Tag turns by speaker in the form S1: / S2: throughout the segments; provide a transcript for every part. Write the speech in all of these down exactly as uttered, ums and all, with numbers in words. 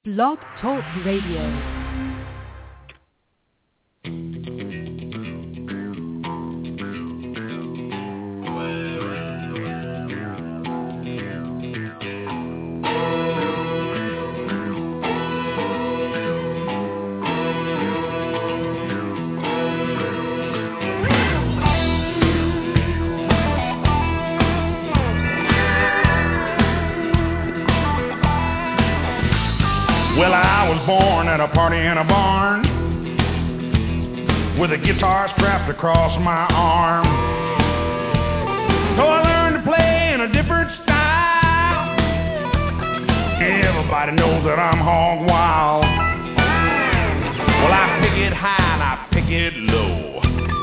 S1: Blog Talk Radio.
S2: Well, I was born at a party in a barn with a guitar strapped across my arm. So I learned to play in a different style. Everybody knows that I'm hog wild. Well, I pick it high and I pick it low.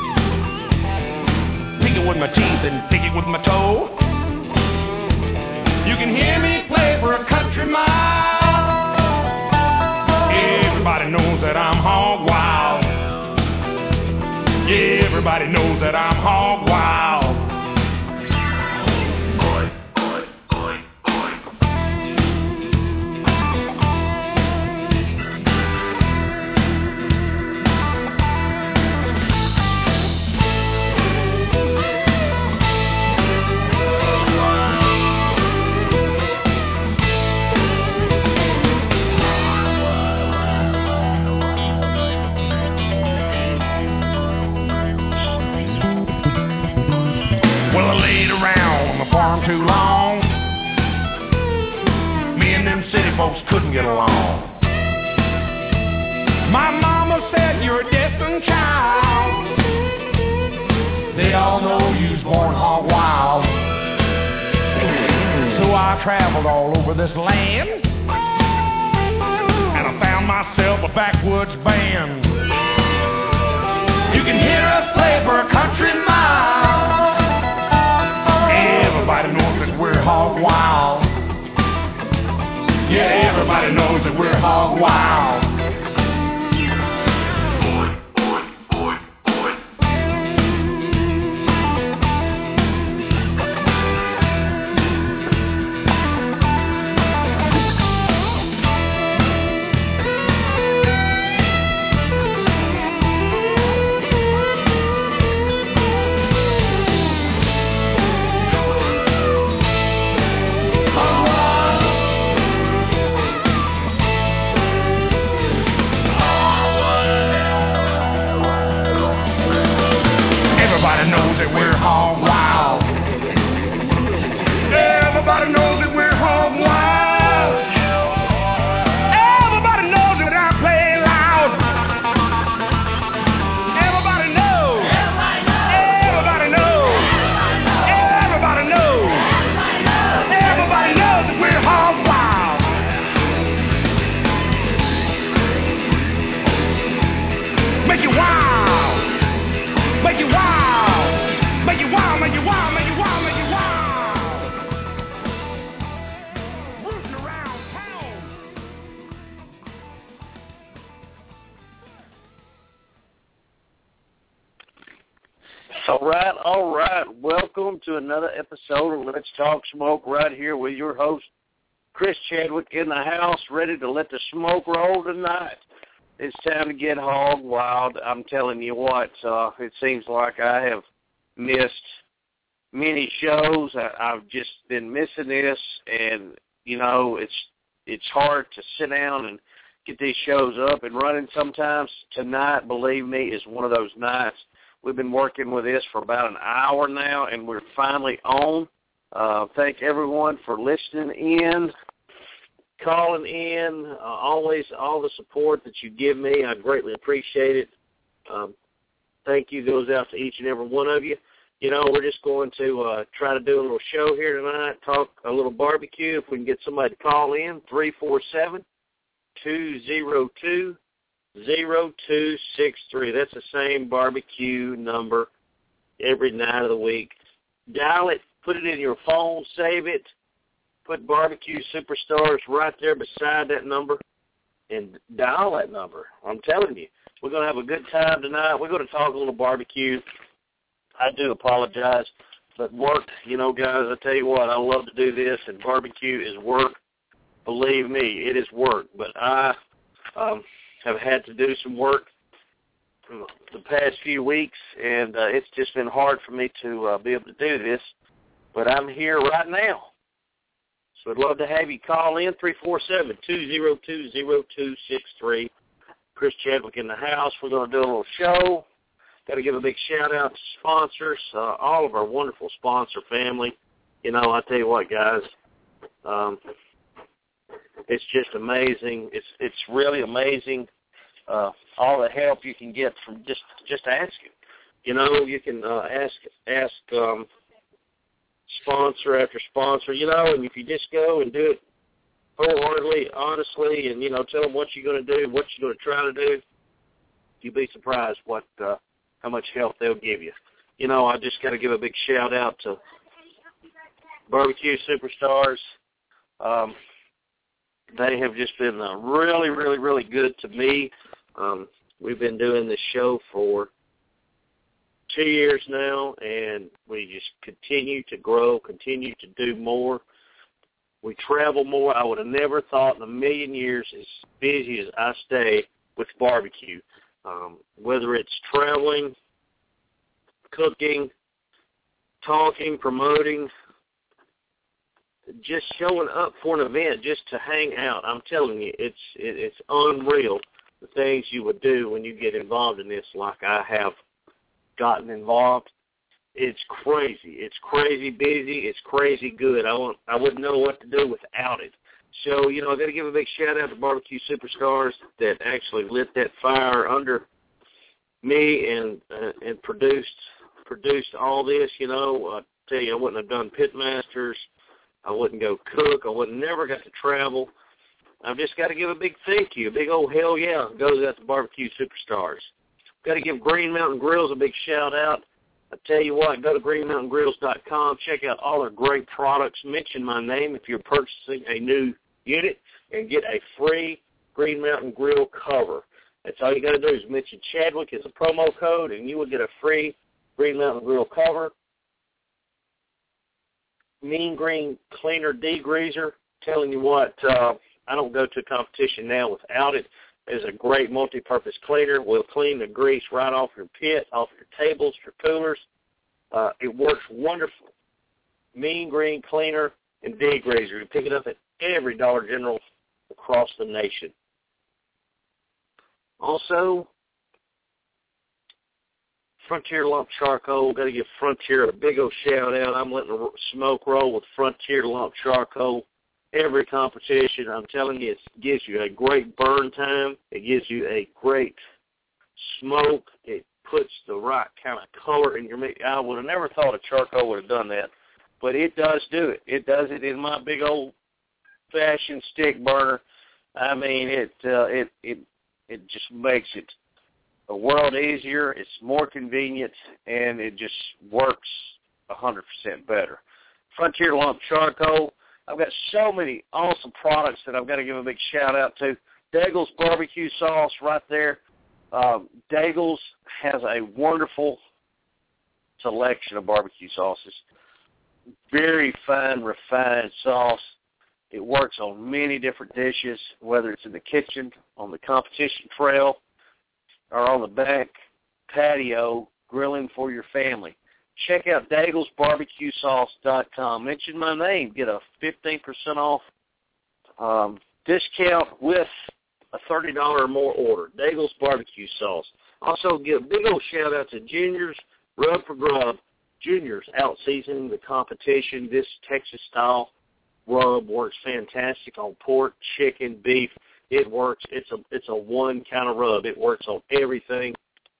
S2: Pick it with my teeth and pick it with my toe. You can hear me play for a country mile. Everybody knows that I'm hog wild. Yeah, everybody knows that I'm hog wild. Farm too long. Me and them city folks couldn't get along. My mama said you're a destined child. They all know you was born hog wild. So I traveled all over this land, and I found myself a backwoods band. You can hear us play for a country mile. Everybody knows that we're hog wild. Yeah, everybody knows that we're hog wild.
S3: To another episode of Let's Talk Smoke right here with your host, Chris Chadwick, in the house, ready to let the smoke roll tonight. It's time to get hog wild. I'm telling you what, uh, it seems like I have missed many shows. I, I've just been missing this, and, you know, it's it's hard to sit down and get these shows up and running sometimes. Tonight, believe me, is one of those nights. We've been working with this for about an hour now, and we're finally on. Uh, thank everyone for listening in, calling in, uh, always all the support that you give me. I greatly appreciate it. Um, thank you goes out to each and every one of you. You know, we're just going to uh, try to do a little show here tonight, talk a little barbecue. If we can get somebody to call in, three four seven, two oh two, zero two six three. That's the same barbecue number every night of the week. Dial it, put it in your phone, save it, put Barbecue Superstars right there beside that number, and dial that number. I'm telling you, we're going to have a good time tonight. We're going to talk a little barbecue. I do apologize, but work, you know, guys, I tell you what, I love to do this, and barbecue is work. believe me, it is work. But I um, have had to do some work the past few weeks, and uh, it's just been hard for me to uh, be able to do this. But I'm here right now. So I'd love to have you call in, three four seven, two zero two, zero two six three. Chris Chadwick in the house. We're going to do a little show. Got to give a big shout-out to sponsors, uh, all of our wonderful sponsor family. You know, I tell you what, guys, um, it's just amazing. It's it's really amazing, uh, all the help you can get from just, just asking. You know, you can uh, ask, ask um, sponsor after sponsor, you know, and if you just go and do it wholeheartedly, honestly, and, you know, tell them what you're going to do, what you're going to try to do, you'd be surprised what uh, how much help they'll give you. You know, I just got to give a big shout-out to Barbecue Superstars. Um, they have just been uh, really, really, really good to me. Um, we've been doing this show for two years now, and we just continue to grow, continue to do more. We travel more. I would have never thought in a million years, as busy as I stay with barbecue, um, whether it's traveling, cooking, talking, promoting, just showing up for an event just to hang out. I'm telling you, it's it, it's unreal the things you would do when you get involved in this like I have gotten involved. It's crazy. It's crazy busy. It's crazy good. I won't, I wouldn't know what to do without it. So, you know, I got to give a big shout-out to Barbecue Superstars that actually lit that fire under me and uh, and produced produced all this, you know. I tell you, I wouldn't have done Pitmasters. I wouldn't go cook. I would never got to travel. I've just got to give a big thank you, a big old hell yeah goes out to Barbecue Superstars. Got to give Green Mountain Grills a big shout-out. I tell you what, go to green mountain grills dot com. Check out all their great products. Mention my name if you're purchasing a new unit and get a free Green Mountain Grill cover. That's all you got to do is mention Chadwick as a promo code, and you will get a free Green Mountain Grill cover. Mean Green Cleaner Degreaser. Telling you what, uh, I don't go to a competition now without it. It's a great multi-purpose cleaner. Will clean the grease right off your pit, off your tables, your coolers. Uh, it works wonderful. Mean Green Cleaner and Degreaser. You pick it up at every Dollar General across the nation. Also, Frontier Lump Charcoal. Got to give Frontier a big old shout-out. I'm letting the smoke roll with Frontier Lump Charcoal. Every competition, I'm telling you, it gives you a great burn time. It gives you a great smoke. It puts the right kind of color in your meat. I would have never thought a charcoal would have done that, but it does do it. It does it in my big old-fashioned stick burner. I mean, it uh, it it it just makes it a world easier. It's more convenient, and it just works one hundred percent better. Frontier Lump Charcoal. I've got so many awesome products that I've got to give a big shout-out to. Daigle's barbecue sauce right there. Um, Daigle's has a wonderful selection of barbecue sauces. Very fine, refined sauce. It works on many different dishes, whether it's in the kitchen, on the competition trail, or on the back patio grilling for your family. Check out Daigles Barbecue Sauce dot com. Mention my name. Get a fifteen percent off um, discount with a thirty dollars or more order. Daigles Barbecue Sauce. Also, give a big old shout-out to Junior's Rub for Grub. Junior's out-seasoning the competition. This Texas-style rub works fantastic on pork, chicken, beef. It works. It's a it's a one kind of rub. It works on everything.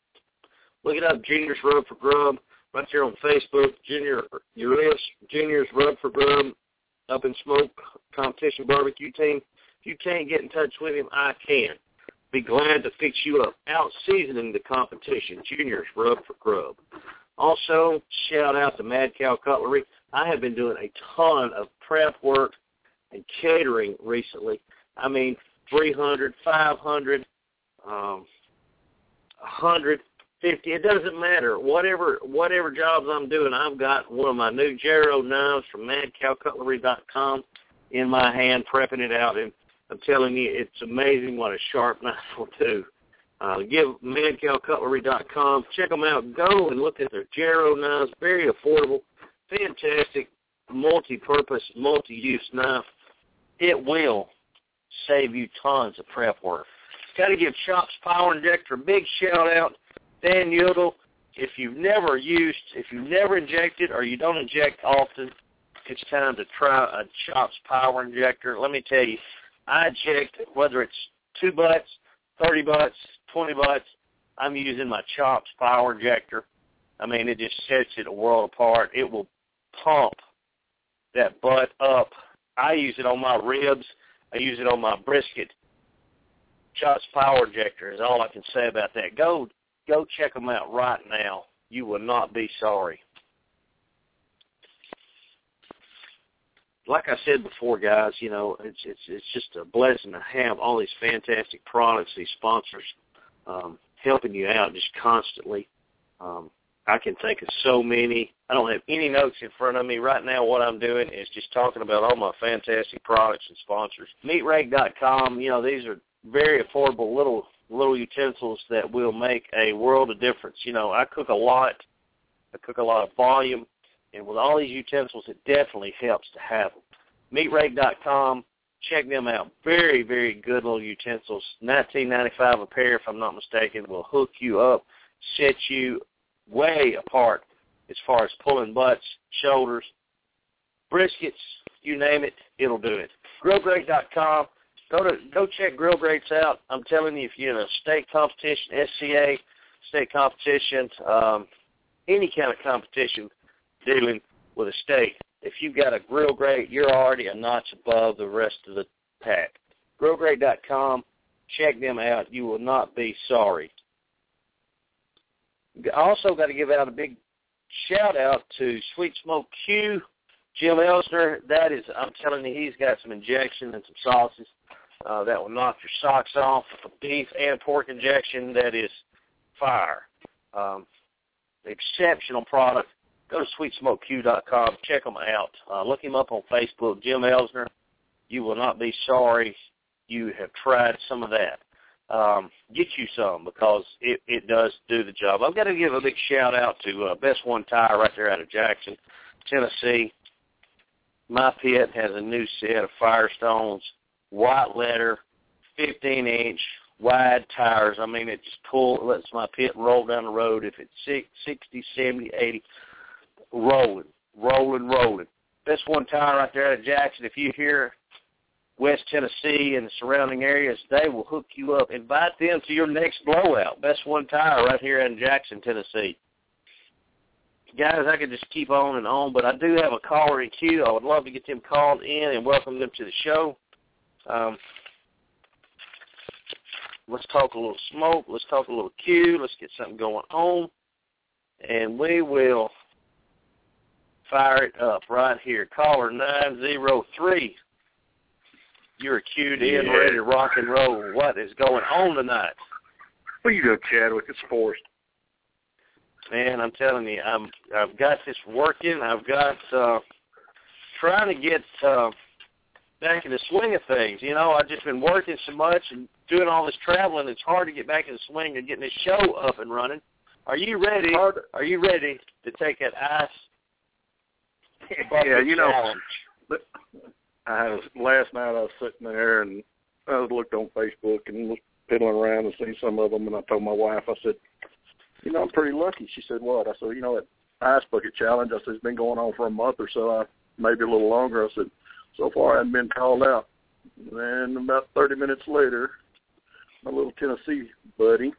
S3: Look it up, Junior's Rub for Grub. Right here on Facebook, Junior, Junior's Rub for Grub, Up in Smoke Competition Barbecue Team. If you can't get in touch with him, I can. Be glad to fix you up. Out seasoning the competition, Junior's Rub for Grub. Also, shout out to Mad Cow Cutlery. I have been doing a ton of prep work and catering recently. I mean, three hundred, five hundred, um, one hundred. fifty, it doesn't matter. Whatever whatever jobs I'm doing, I've got one of my new Gero knives from mad cow cutlery dot com. in my hand, prepping it out, and I'm telling you, it's amazing what a sharp knife will do. Uh, give mancal cutlery dot com. Check them out. Go and look at their Gero knives. Very affordable, fantastic, multi-purpose, multi-use knife. It will save you tons of prep work. Got to give Chops Power Injector a big shout-out. Dan Udall, if you've never used, if you've never injected or you don't inject often, it's time to try a Chops Power Injector. Let me tell you, I inject, whether it's two butts, thirty butts, twenty butts, I'm using my Chops Power Injector. I mean, it just sets it a world apart. It will pump that butt up. I use it on my ribs. I use it on my brisket. Chops Power Injector is all I can say about that. Go, go check them out right now. You will not be sorry. Like I said before, guys, you know, it's it's it's just a blessing to have all these fantastic products, these sponsors, um, helping you out just constantly. Um, I can think of so many. I don't have any notes in front of me right now. What I'm doing is just talking about all my fantastic products and sponsors. meat rake dot com, you know, these are very affordable little little utensils that will make a world of difference. You know, I cook a lot. I cook a lot of volume. And with all these utensils, it definitely helps to have them. meat rake dot com, check them out. Very, very good little utensils. nineteen ninety-five a pair, if I'm not mistaken, will hook you up, set you way apart as far as pulling butts, shoulders, briskets, you name it, it'll do it. grill grate dot com, go to go check Grill Grates out. I'm telling you, if you're in a state competition, S C A, state competition, um, any kind of competition, dealing with a state, if you've got a grill grate, you're already a notch above the rest of the pack. grill grate dot com, check them out. You will not be sorry. Also got to give out a big shout-out to Sweet Smoke Q, Jim Elsner. That is, I'm telling you, he's got some injection and some sauces uh, that will knock your socks off. A beef and pork injection that is fire. Um, exceptional product. Go to sweet smoke q dot com. Check them out. Uh, look him up on Facebook, Jim Elsner. You will not be sorry you have tried some of that. Um, get you some because it, it does do the job. I've got to give a big shout-out to uh, Best One Tire right there out of Jackson, Tennessee. My pit has a new set of Firestones, white letter, fifteen inch, wide tires. I mean, it just pull, it lets my pit roll down the road if it's sixty, seventy, eighty. Rolling, rolling, rolling. Best One Tire right there out of Jackson. If you hear West Tennessee and the surrounding areas, they will hook you up. Invite them to your next blowout. Best One Tire right here in Jackson, Tennessee. Guys, I could just keep on and on, but I do have a caller in queue. I would love to get them called in and welcome them to the show. Um, let's talk a little smoke. Let's talk a little Q. Let's get something going on. And we will fire it up right here. Caller nine zero three. You're queued in,
S4: yeah.
S3: ready to rock and roll. What is going on tonight?
S4: Well, you go, Chadwick. It's Forrest.
S3: Man, I'm telling you, I'm, I've got this working. I've got uh, trying to get uh, back in the swing of things. You know, I've just been working so much and doing all this traveling. It's hard to get back in the swing of getting this show up and running. Are you ready? Are you ready to take that ice?
S4: Yeah, you know, but I was, last night I was sitting there and I was looked on Facebook and was piddling around and seen some of them, and I told my wife, I said, you know, I'm pretty lucky. She said, what? I said, you know, that ice bucket challenge, I said, it's been going on for a month or so, I, maybe a little longer. I said, so far I haven't been called out. And about thirty minutes later, my little Tennessee buddy,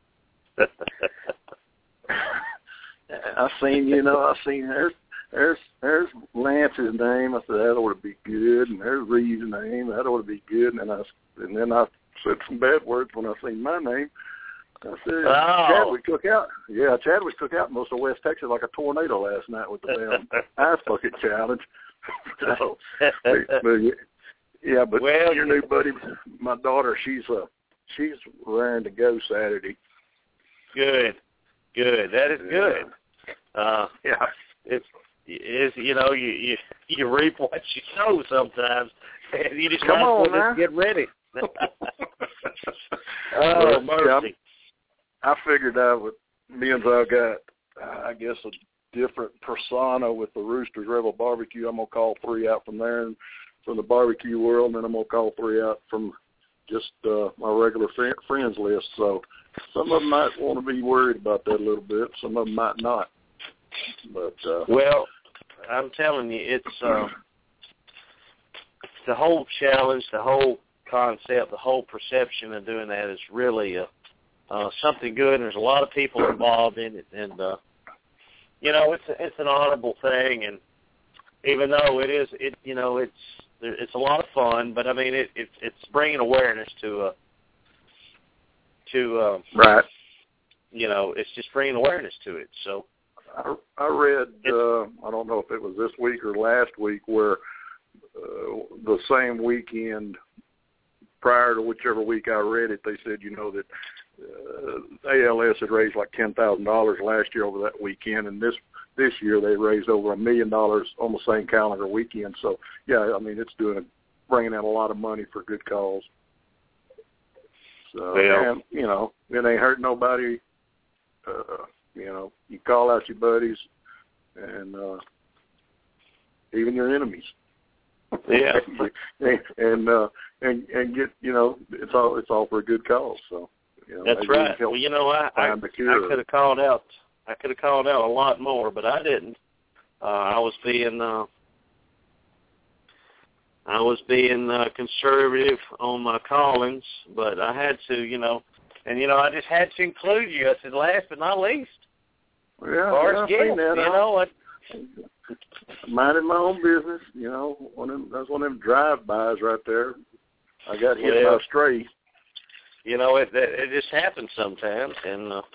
S4: I seen, you know, I seen there's, there's, there's Lance's name. I said, that ought to be good. And there's Reeves' name. That ought to be good. And, I, and then I said some bad words when I seen my name. I said,
S3: oh.
S4: Chadwick took out. Yeah, Chadwick took out most of West Texas like a tornado last night with the damn ice bucket challenge. so, but, but, yeah, but
S3: well,
S4: your new buddy, my daughter, she's uh, she's raring to go Saturday.
S3: Good, good. That is good. Uh,
S4: yeah,
S3: it's is you know you you you reap what you sow sometimes, and you just
S4: Come on,
S3: now. Get ready. Oh,
S4: well,
S3: mercy!
S4: I figured I would. Me and I got, uh, I guess, a different persona with the Roosters Rebel Barbecue. I'm gonna call three out from there, and from the barbecue world, and then I'm gonna call three out from just uh, my regular fr- friends list. So some of them might want to be worried about that a little bit. Some of them might not. But uh,
S3: well, I'm telling you, it's uh, the whole challenge, the whole concept, the whole perception of doing that is really uh, uh, something good. And there's a lot of people involved in it, and uh, you know, it's a, it's an honorable thing. And even though it is, it you know, it's it's a lot of fun. But I mean, it, it it's bringing awareness to uh, to uh,
S4: right.
S3: You know, it's just bringing awareness to it. So.
S4: I, I read, uh, I don't know if it was this week or last week, where uh, the same weekend prior to whichever week I read it, they said, you know, that uh, A L S had raised like ten thousand dollars last year over that weekend, and this this year they raised over a million dollars on the same calendar weekend. So, yeah, I mean, it's doing a, bringing in a lot of money for good cause. So,
S3: well,
S4: and, you know, it ain't hurt nobody. Uh, You know, you call out your buddies and uh, even your enemies.
S3: Yeah,
S4: and uh, and and get you know it's all it's all for a good cause. So you know,
S3: that's right. Well, you know, I I, I could have called out I could have called out a lot more, but I didn't. Uh, I was being uh, I was being uh, conservative on my callings, but I had to, you know. And, you know, I just had to include you. I said, last but not least.
S4: Yeah,
S3: Forrest
S4: yeah,
S3: Gump,
S4: that,
S3: you know. I,
S4: minding my own business, you know. One of them, that's one of them drive-bys right there. I got hit
S3: well,
S4: by a stray.
S3: You know, it, it it just happens sometimes. And uh,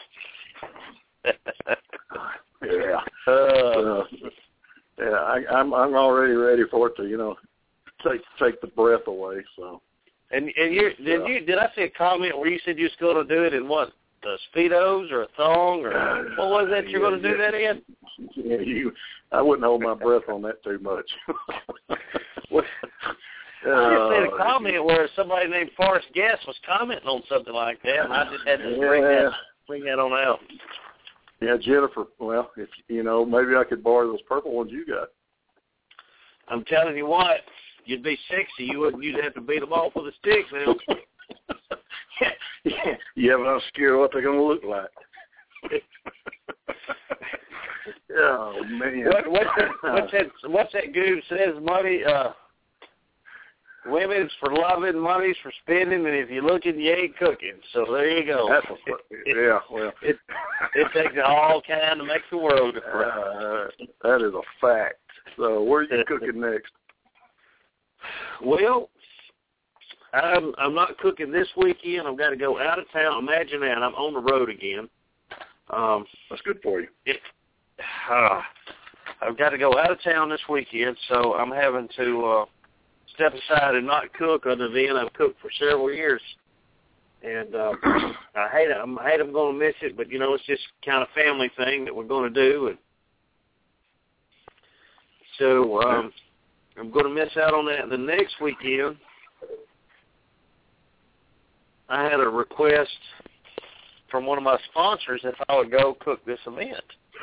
S4: yeah.
S3: Uh,
S4: uh, yeah, I, I'm I'm already ready for it to, you know, take take the breath away, so.
S3: And and you did
S4: yeah.
S3: you did I see a comment where you said you was going to do it in what, the Speedos or a thong or what was that you're
S4: yeah,
S3: going to do
S4: yeah.
S3: that in?
S4: Yeah, you. I wouldn't hold my breath on that too much.
S3: Well, I just seen a comment where somebody named Forrest Guest was commenting on something like that, and I just had to
S4: yeah.
S3: bring that bring that on out.
S4: Yeah, Jennifer. Well, if you know, maybe I could borrow those purple ones you got.
S3: I'm telling you what. You'd be sexy. You wouldn't. You'd have to beat them off with a stick now.
S4: yeah, yeah, but I'm scared what they're going to look like. Oh man!
S3: What, what's that? What's that? What's that goob says? Money. Uh, women's for loving, money's for spending, and if you're looking, you ain't cooking. So there you go.
S4: That's a, yeah. Well,
S3: it it takes all kind to make the world.
S4: Uh, that is a fact. So where are you cooking next?
S3: Well, I'm I'm not cooking this weekend. I've got to go out of town. Imagine that. I'm on the road again. Um,
S4: That's good for you.
S3: It, uh, I've got to go out of town this weekend, so I'm having to uh, step aside and not cook other than I've cooked for several years. And uh, I hate it. I hate I'm going to miss it, but, you know, it's just kind of family thing that we're going to do. And so um, I'm going to miss out on that. The next weekend, I had a request from one of my sponsors if I would go cook this event.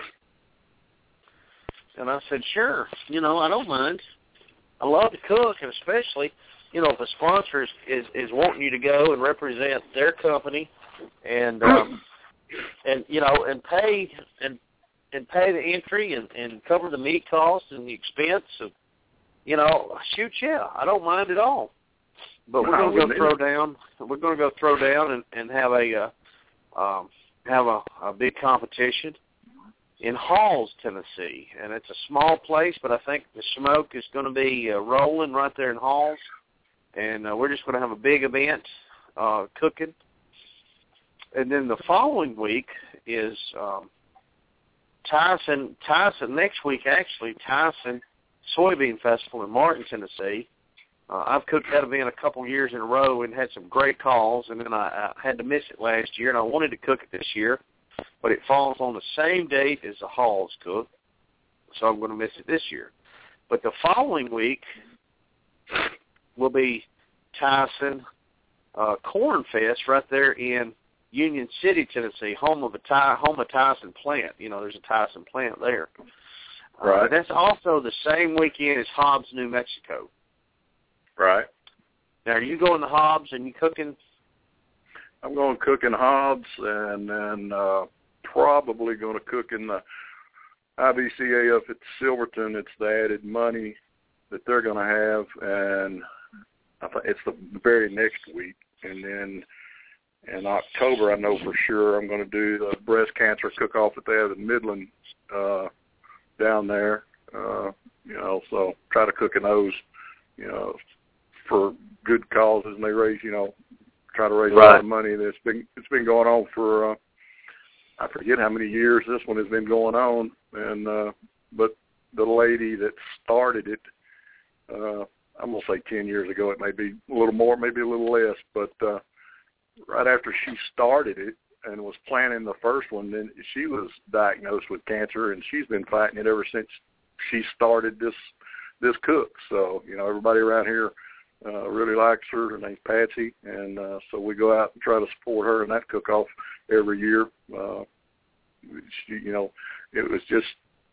S3: And I said, sure, you know, I don't mind. I love to cook, and especially, you know, if a sponsor is, is, is wanting you to go and represent their company and, um, and you know, and pay and and pay the entry and, and cover the meat costs and the expense. And, you know, shoot, yeah, I don't mind at all. But we're going to go throw down. We're going to go throw down and, and have a uh, um, have a, a big competition in Halls, Tennessee, and it's a small place, but I think the smoke is going to be uh, rolling right there in Halls, and uh, we're just going to have a big event uh, cooking. And then the following week is um, Tyson. Tyson next week, actually, Tyson Soybean Festival in Martin, Tennessee. Uh, I've cooked that event a couple years in a row and had some great calls, and then I, I had to miss it last year, and I wanted to cook it this year, but it falls on the same date as the Halls cook. so I'm going to miss it this year. But the following week will be Tyson uh, Corn Fest right there in Union City, Tennessee, home of a Ty, home of Tyson plant. You know, there's a Tyson plant there.
S4: Right.
S3: Uh, that's also the same weekend as Hobbs, New Mexico.
S4: Right.
S3: Now, are you going to Hobbs and you cooking?
S4: I'm going to cook in Hobbs, and then uh, probably going to cook in the I B C A up at Silverton. It's the added money that they're going to have, and I think it's the very next week. And then in October, I know for sure I'm going to do the breast cancer cook-off that they have in Midland uh, down there. Uh, you know, so try to cook in those, you know, for good causes, and they raise, you know, try to raise right. a lot of money. And it's been it's been going on for uh, I forget how many years this one has been going on, and uh, but the lady that started it, uh, I'm gonna say ten years ago. It may be a little more, maybe a little less, but uh, right after she started it and was planning the first one, then she was diagnosed with cancer, and she's been fighting it ever since she started this this cook. So you know, everybody around here uh, really likes her. Her name's Patsy, and uh, so we go out and try to support her in that cook-off every year. Uh, she, you know, it was just,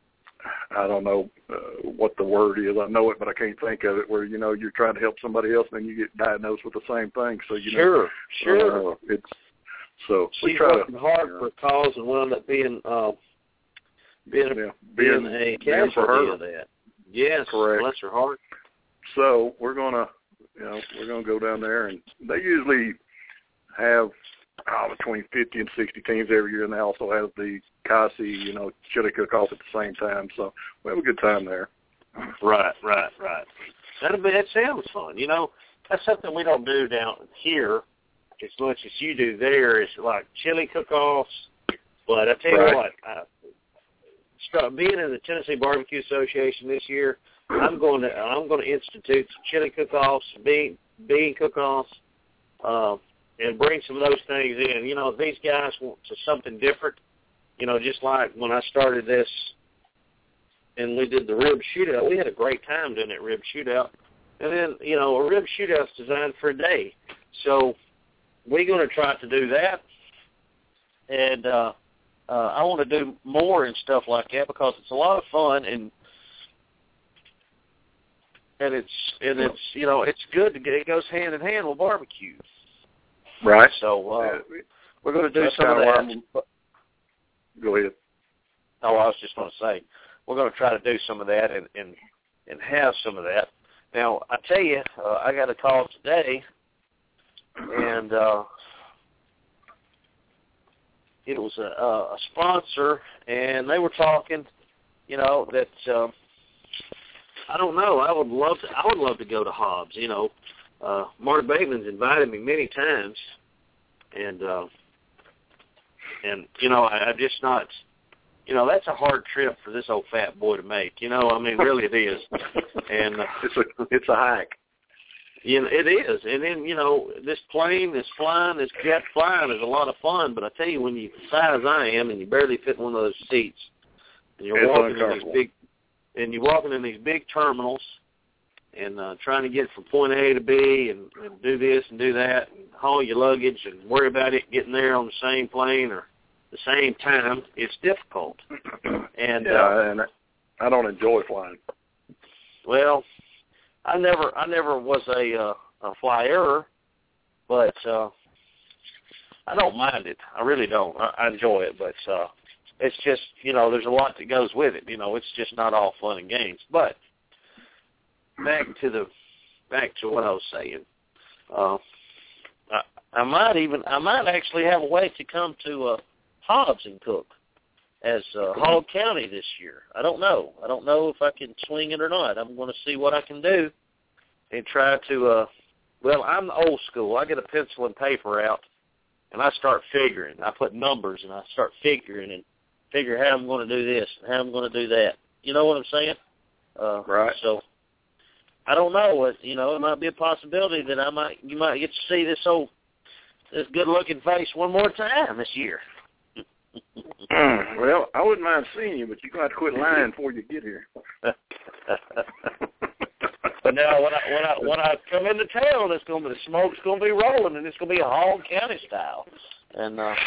S4: I don't know uh, what the word is. I know it, but I can't think of it. Where you know you're trying to help somebody else, and then you get diagnosed with the same thing. So you
S3: sure,
S4: know,
S3: sure.
S4: Uh, it's so
S3: she's
S4: we try
S3: working
S4: to,
S3: hard
S4: you know,
S3: for a cause and wound up being uh, being,
S4: yeah,
S3: being,
S4: being
S3: a
S4: being for
S3: casualty
S4: her.
S3: of that. Yes,
S4: correct.
S3: Bless her heart.
S4: So we're gonna, you know, we're gonna go down there, and they usually have oh, between fifty and sixty teams every year, and they also have the Kasi, you know, chili cook-off at the same time. So we have a good time there.
S3: Right, right, right. That'll be, that sounds fun. You know, that's something we don't do down here as much as you do there. Is like chili cook-offs. But I tell you
S4: right.
S3: what, I, start being in the Tennessee Barbecue Association this year, I'm going to I'm going to institute some chili cook-offs, bean bean cook-offs, uh, and bring some of those things in. You know, if these guys want to something different, you know, just like when I started this and we did the rib shootout, we had a great time doing that rib shootout. And then, you know, a rib shootout's designed for a day. So we're going to try to do that. And uh, uh, I want to do more and stuff like that because it's a lot of fun, and and it's and it's you know it's good to get, it goes hand in hand with barbecue.
S4: Right.
S3: So uh,
S4: yeah.
S3: we're going to do
S4: That's
S3: some of that.
S4: Go ahead.
S3: Oh, I was just going to say we're going to try to do some of that and and, and have some of that. Now I tell you, uh, I got a call today, and uh, it was a, a sponsor, and they were talking, you know, that uh, I don't know. I would love to. I would love to go to Hobbs. You know, uh, Mark Bateman's invited me many times, and uh, and you know, I, I'm just not. You know, that's a hard trip for this old fat boy to make. You know, I mean, really it is. And uh,
S4: it's a it's a hike.
S3: You know, it is. And then, you know, this plane, this flying, this jet flying is a lot of fun. But I tell you, when you're the size I am and you barely fit in one of those seats, and you're
S4: it's
S3: walking in these big, and you're walking in these big terminals, and uh, trying to get from point A to B, and, and do this and do that, and haul your luggage, and worry about it getting there on the same plane or the same time, it's difficult. And
S4: yeah,
S3: uh,
S4: and I don't enjoy flying.
S3: Well, I never, I never was a, uh, a flyer, but uh, I don't mind it. I really don't. I, I enjoy it, but uh, it's just, you know, there's a lot that goes with it. You know, it's just not all fun and games. But back to the, back to what I was saying. Uh, I, I might even, I might actually have a way to come to uh, Hobbs and cook as uh, Hogg County this year. I don't know. I don't know if I can swing it or not. I'm going to see what I can do and try to, uh, well, I'm old school. I get a pencil and paper out, and I start figuring. I put numbers, and I start figuring and figure how I'm going to do this and how I'm going to do that. You know what I'm saying? Uh,
S4: right.
S3: So I don't know. It, you know, it might be a possibility that I might, you might get to see this old, this good-looking face one more time this year.
S4: Well, I wouldn't mind seeing you, but you're going to have to quit lying before you get here.
S3: But now, when I when I when I come into town, it's going to be the smoke's going to be rolling, and it's going to be a Hog County style. And uh,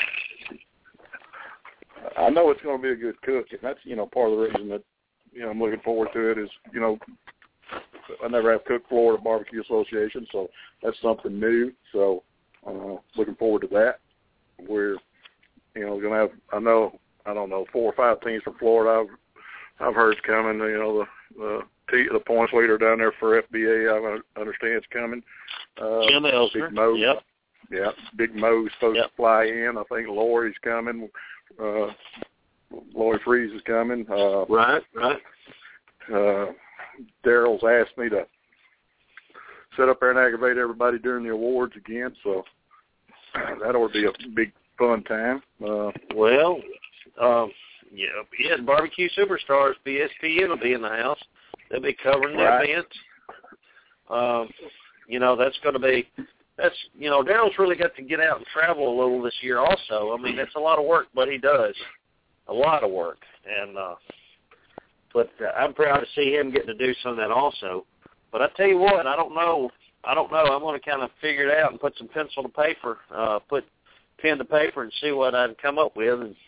S4: I know it's going to be a good cook, and that's you know part of the reason that you know I'm looking forward to it is you know I never have cooked Florida Barbecue Association, so that's something new. So uh, looking forward to that. We're you know going to have I know I don't know four or five teams from Florida. I've I've heard it's coming. You know the the the points leader down there for F B A, I understand it's coming. Uh,
S3: Jim Elsner.
S4: Big Mo,
S3: yep.
S4: Yeah, Big Mo's supposed
S3: yep.
S4: to fly in. I think Lori's coming. Uh, Lori Freeze is coming. Uh,
S3: right, right.
S4: Uh, Daryl's asked me to sit up there and aggravate everybody during the awards again, so that ought to be a big fun time. Uh,
S3: well, um, yeah, yeah, Barbecue Superstars, B S P N will be in the house. They'll be covering the
S4: right.
S3: event. Um, you know, that's going to be, that's, you know, Daryl's really got to get out and travel a little this year also. I mean, that's a lot of work, but he does. A lot of work. And, uh, but uh, I'm proud to see him getting to do some of that also. But I tell you what, I don't know. I don't know. I'm going to kind of figure it out and put some pencil to paper, uh, put pen to paper and see what I can come up with. And,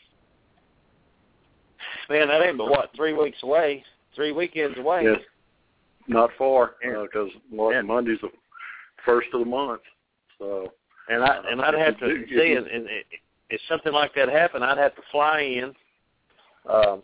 S3: man, that ain't but, what, three weeks away. Three weekends away.
S4: Yes, not far because uh,
S3: yeah.
S4: Monday's the first of the month. So,
S3: and I and I'd have to see, and, and if something like that happened, I'd have to fly in. Um,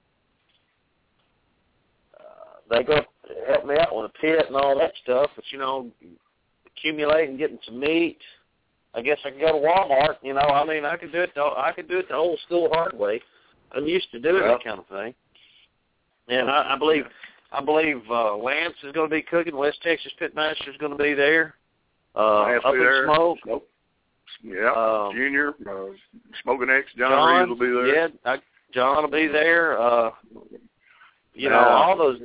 S3: uh, they go help me out with a pit and all that stuff, but you know, accumulating, getting some meat. I guess I could go to Walmart. You know, I mean, I could do it. The, I could do it the old school hard way. I'm used to doing
S4: yeah.
S3: that kind of thing. And I, I believe, I believe uh, Lance is going to be cooking. West Texas Pitmaster is going to be there. Uh,
S4: Lance
S3: up
S4: be
S3: in
S4: there.
S3: Smoke.
S4: Nope. Yeah.
S3: Um,
S4: Junior, uh, Smoking X, John,
S3: John
S4: Reeves will be there.
S3: Yeah, I, John will be there. Uh, you know,
S4: uh,
S3: all those.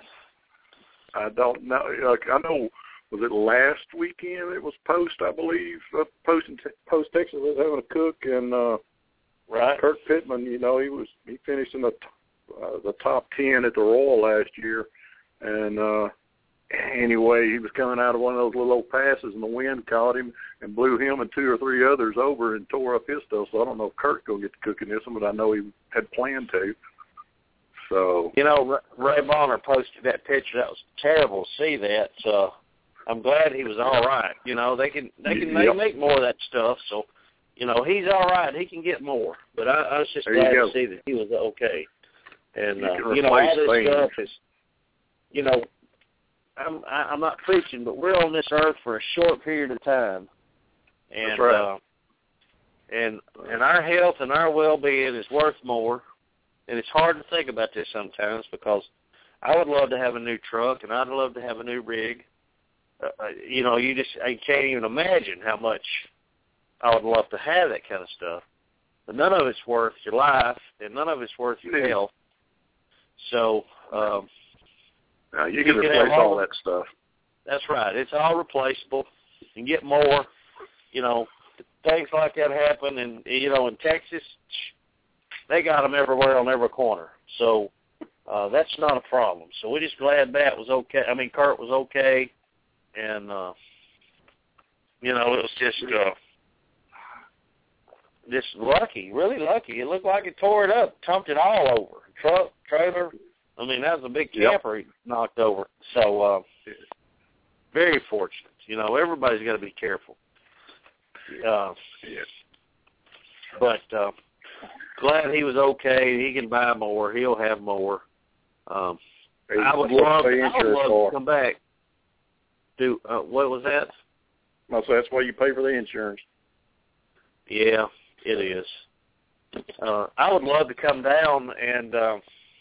S4: I don't know. Uh, I know. Was it last weekend? It was Post, I believe. Uh, Post in te- Post Texas was having a cook, and uh,
S3: right.
S4: Kirk Pittman. You know, he was he finished in the t- uh, the top ten at the Royal last year, and uh, anyway, he was coming out of one of those little old passes, and the wind caught him and blew him and two or three others over and tore up his stuff. So I don't know if Kirk's gonna get to cooking this one, but I know he had planned to. So
S3: you know, Ray Bonner posted that picture. That was terrible to see that. Uh, I'm glad he was all right. You know, they can they can
S4: yep.
S3: make more of that stuff. So, you know, he's all right. He can get more. But I, I was just
S4: there
S3: glad
S4: to
S3: see that he was okay. And
S4: you,
S3: uh, you know, all this things. stuff is, you know, I'm I, I'm not preaching, but we're on this earth for a short period of time, and
S4: That's right.
S3: uh, and and our health and our well-being is worth more. And it's hard to think about this sometimes because I would love to have a new truck and I'd love to have a new rig. Uh, you know, you just I can't even imagine how much I would love to have that kind of stuff. But none of it's worth your life, and none of it's worth your
S4: yeah.
S3: health. So um,
S4: now you, you
S3: can
S4: can replace
S3: all,
S4: all that stuff.
S3: That's right. It's all replaceable. You can get more. You know, things like that happen, and you know, in Texas, they got them everywhere on every corner. So uh, that's not a problem. So we're just glad that was okay. I mean, Kurt was okay. And, uh, you know, it was just uh, just lucky, really lucky. It looked like it tore it up, tumped it all over. Truck, trailer. I mean, that was a big camper yep. he knocked over. So, uh, very fortunate. You know, everybody's got to be careful. Uh,
S4: yes.
S3: But uh, glad he was okay. He can buy more. He'll have more. Um, I would love, I would love to come back. Do uh, what was that?
S4: No, so that's why you pay for the insurance.
S3: Yeah, it is. Uh, I would love to come down and uh,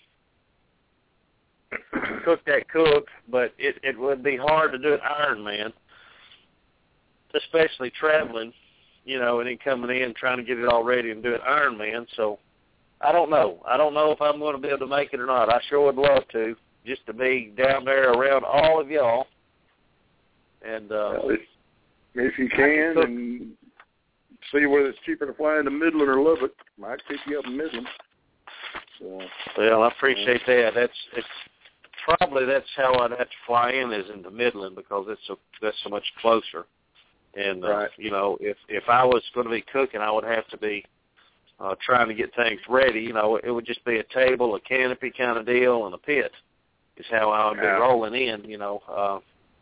S3: cook that cook, but it, it would be hard to do an Ironman, especially traveling, you know, and then coming in trying to get it all ready and do an Ironman. So I don't know. I don't know if I'm going to be able to make it or not. I sure would love to, just to be down there around all of y'all. And uh,
S4: well, if, if you can, and see whether it's cheaper to fly into Midland or Lubbock. Might pick you up in Midland. So,
S3: well, I appreciate that. That's it's probably that's how I'd have to fly in is into Midland because it's so that's so much closer. And uh,
S4: right.
S3: you know, if if I was going to be cooking, I would have to be uh, trying to get things ready. You know, it would just be a table, a canopy kind of deal, and a pit. Is how I would be
S4: yeah.
S3: rolling in. You know. Uh,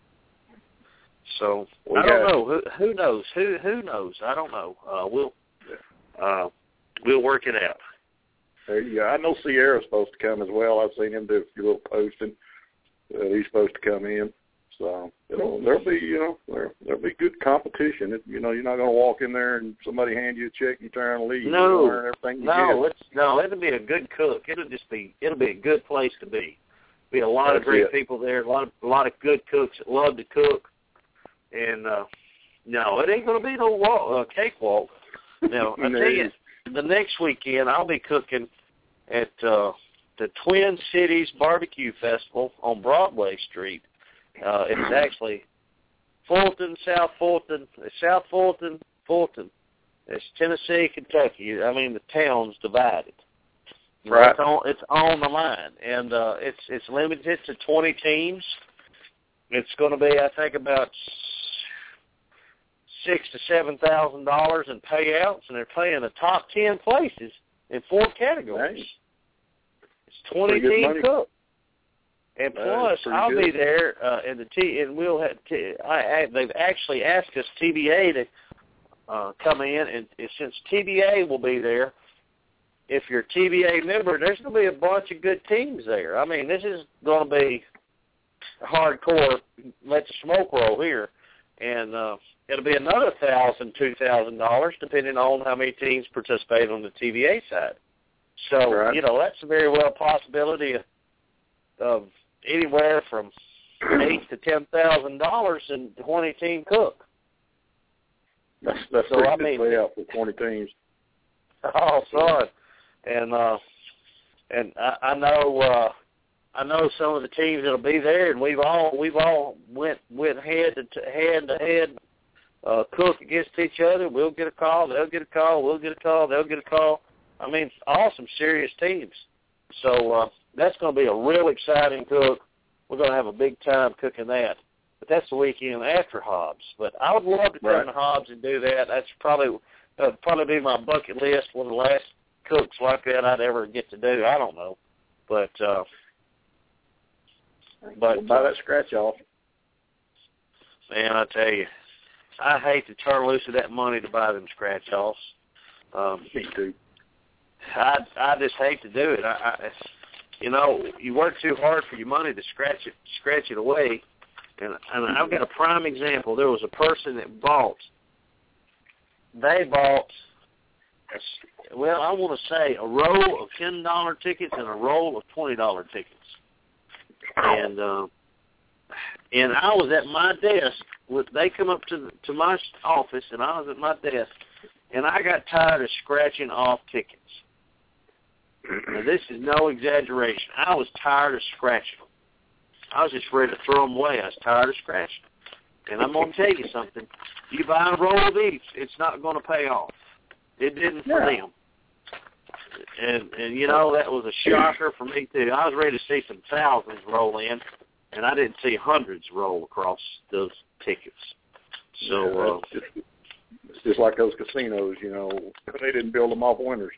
S3: So
S4: we
S3: I don't
S4: got,
S3: know. Who who knows? Who who knows? I don't know. Uh, we'll uh, we'll work it out.
S4: There you go. I know Sierra's supposed to come as well. I've seen him do a few little posting. Uh, he's supposed to come in. So it'll, there'll be you know there there'll be good competition. It, you know you're not going to walk in there and somebody hand you a check and you turn and leave.
S3: No,
S4: you learn everything you
S3: no,
S4: get.
S3: it's no. It'll be a good cook. It'll just be it'll be a good place to be. Be a lot
S4: That's
S3: of great
S4: it.
S3: people there. A lot of a lot of good cooks that love to cook. And, uh, no, it ain't going to be no walk, uh, cakewalk. Now, I tell you, the next weekend I'll be cooking at uh, the Twin Cities Barbecue Festival on Broadway Street. Uh, it's actually Fulton, South Fulton, South Fulton, Fulton. It's Tennessee, Kentucky. I mean, the town's divided. You know,
S4: right.
S3: It's on, it's on the line, and uh, it's it's limited to twenty teams. It's going to be, I think, about six to seven thousand dollars in payouts, and they're playing the top ten places in four categories.
S4: Nice.
S3: It's twenty team cook, and
S4: That
S3: plus I'll
S4: good.
S3: be there, uh, in the T, and we'll have. T, I, I, they've actually asked us T B A to uh, come in, and, and since T B A will be there, if you're a T B A member, there's going to be a bunch of good teams there. I mean, this is going to be hardcore. Let the smoke roll here, and. Uh, It'll be another thousand, two thousand dollars, depending on how many teams participate on the T V A side. So,
S4: right.
S3: you know, that's very well a possibility of, of anywhere from eight to ten thousand dollars in twenty team cook.
S4: That's that's
S3: so,
S4: pretty
S3: I
S4: good
S3: mean,
S4: payout for twenty teams.
S3: Oh, son, and uh, and I, I know uh, I know some of the teams that'll be there, and we've all we've all went went head to t- head to head. Uh, cook against each other. We'll get a call. They'll get a call. We'll get a call. They'll get a call. I mean, all some serious teams. So uh, that's going to be a real exciting cook. We're going to have a big time cooking that. But that's the weekend after Hobbs. But I would love to come
S4: right.
S3: to Hobbs and do that. That's probably uh, probably be my bucket list. One of the last cooks like that I'd ever get to do. I don't know, but uh, but
S4: we'll buy
S3: uh,
S4: that scratch off.
S3: Man, I tell you. I hate to turn loose of that money to buy them scratch-offs. Um,
S4: Me too.
S3: I I just hate to do it. I, I, you know, you work too hard for your money to scratch it scratch it away. And and I've got a prime example. There was a person that bought. They bought. Well, I want to say a roll of ten dollar tickets and a roll of twenty dollar tickets. And uh, and I was at my desk. With, they come up to the, to my office, and I was at my desk, and I got tired of scratching off tickets. Now, this is no exaggeration. I was tired of scratching them. I was just ready to throw them away. I was tired of scratching them. And I'm going to tell you something. You buy a roll of these, it's not going to pay off. It didn't for
S4: yeah.
S3: them. And, and, you know, that was a shocker for me, too. I was ready to see some thousands roll in, and I didn't see hundreds roll across those tickets. So
S4: yeah,
S3: uh,
S4: it's, just, it's just like those casinos, you know. They didn't build them off winners.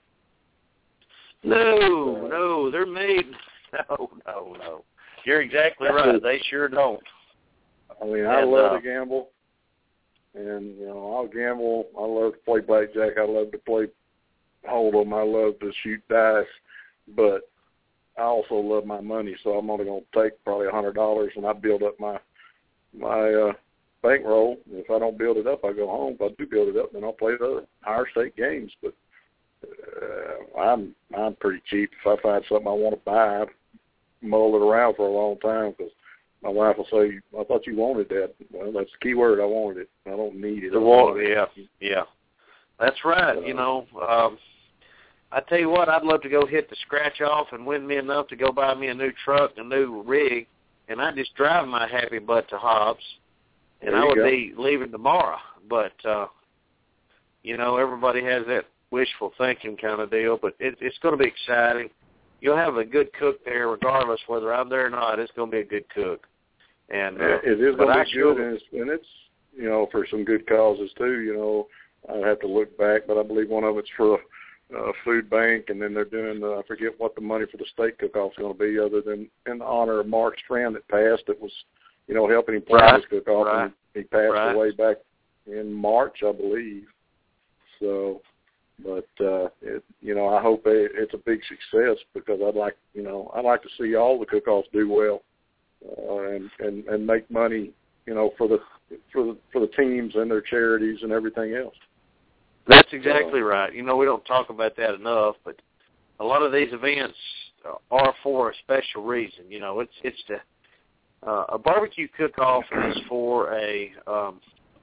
S3: No, no, they're made. No, no, no. You're exactly right. They sure don't.
S4: I mean, I
S3: and,
S4: love
S3: uh,
S4: to gamble, and you know, I'll gamble. I love to play blackjack. I love to play hold'em. I love to shoot dice, but I also love my money. So I'm only going to take probably a hundred dollars, and I build up my my uh, bankroll. If I don't build it up, I go home. If I do build it up, then I'll play the higher stake games. But uh, I'm I'm pretty cheap. If I find something I want to buy, I mull it around for a long time because my wife will say, "I thought you wanted that." Well, that's the key word. I wanted it. I don't need it.
S3: The want, yeah, yeah. That's right. Uh, you know, um, I tell you what, I'd love to go hit the scratch off and win me enough to go buy me a new truck, a new rig, and I'd just drive my happy butt to Hobbs, and I would
S4: go.
S3: be leaving tomorrow. But uh, You know, everybody has that wishful thinking kind of deal, but it, it's going to be exciting. You'll have a good cook there, regardless whether I'm there or not. It's going to be a good cook. And uh,
S4: it is going to be
S3: sure,
S4: good, and it's, and it's, you know, for some good causes too. You know, I have to look back, but I believe one of it's for a uh, food bank, and then they're doing, uh, I forget what the money for the steak cook-off is going to be, other than in honor of Mark's friend that passed. It was, you know, helping him plan
S3: right,
S4: his cook-off,
S3: right,
S4: and he passed
S3: right.
S4: away back in March, I believe. So, but uh, it, you know, I hope it, it's a big success, because I'd like, you know, I'd like to see all the cook-offs do well uh, and, and and make money, you know, for the for the for the teams and their charities and everything else.
S3: That's exactly so, right. You know, we don't talk about that enough, but a lot of these events are for a special reason. You know, it's it's the uh, a barbecue cook-off is for a um,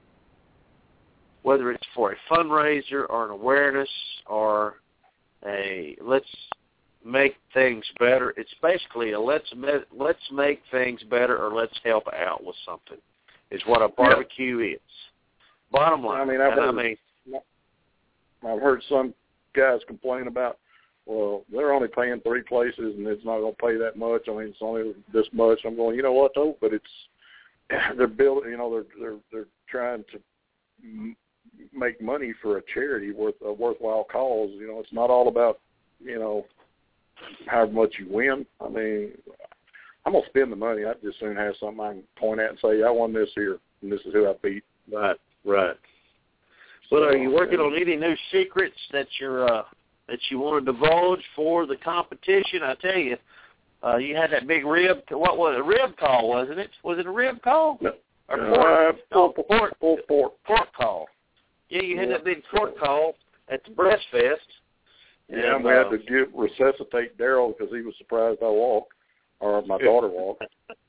S3: whether it's for a fundraiser or an awareness or a let's make things better. It's basically a let's let's make things better or let's help out with something is what a barbecue yeah. is. Bottom line.
S4: I mean, I've heard,
S3: I mean,
S4: I've heard some guys complain about, well, they're only paying three places and it's not going to pay that much. I mean, it's only this much. I'm going, you know what, though? But it's they're building. You know, they're they're they're trying to m- make money for a charity worth a worthwhile cause. You know, it's not all about, you know, how much you win. I mean, I'm gonna spend the money. I'd just soon have something I can point at and say, I won this here, and this is who I beat.
S3: Right, right. Well, are you working on any new secrets that you're uh, that you want to divulge for the competition? I tell you, uh, you had that big rib. What was it? A rib call, wasn't it? Was it a rib call?
S4: No.
S3: Or pork?
S4: Uh,
S3: no,
S4: pork,
S3: pork,
S4: pork, pork,
S3: pork call. Yeah, you had
S4: yeah.
S3: that big pork call at the Breast Fest.
S4: Yeah,
S3: and
S4: we
S3: uh,
S4: had to get resuscitate Daryl because he was surprised I walked, or my daughter walked.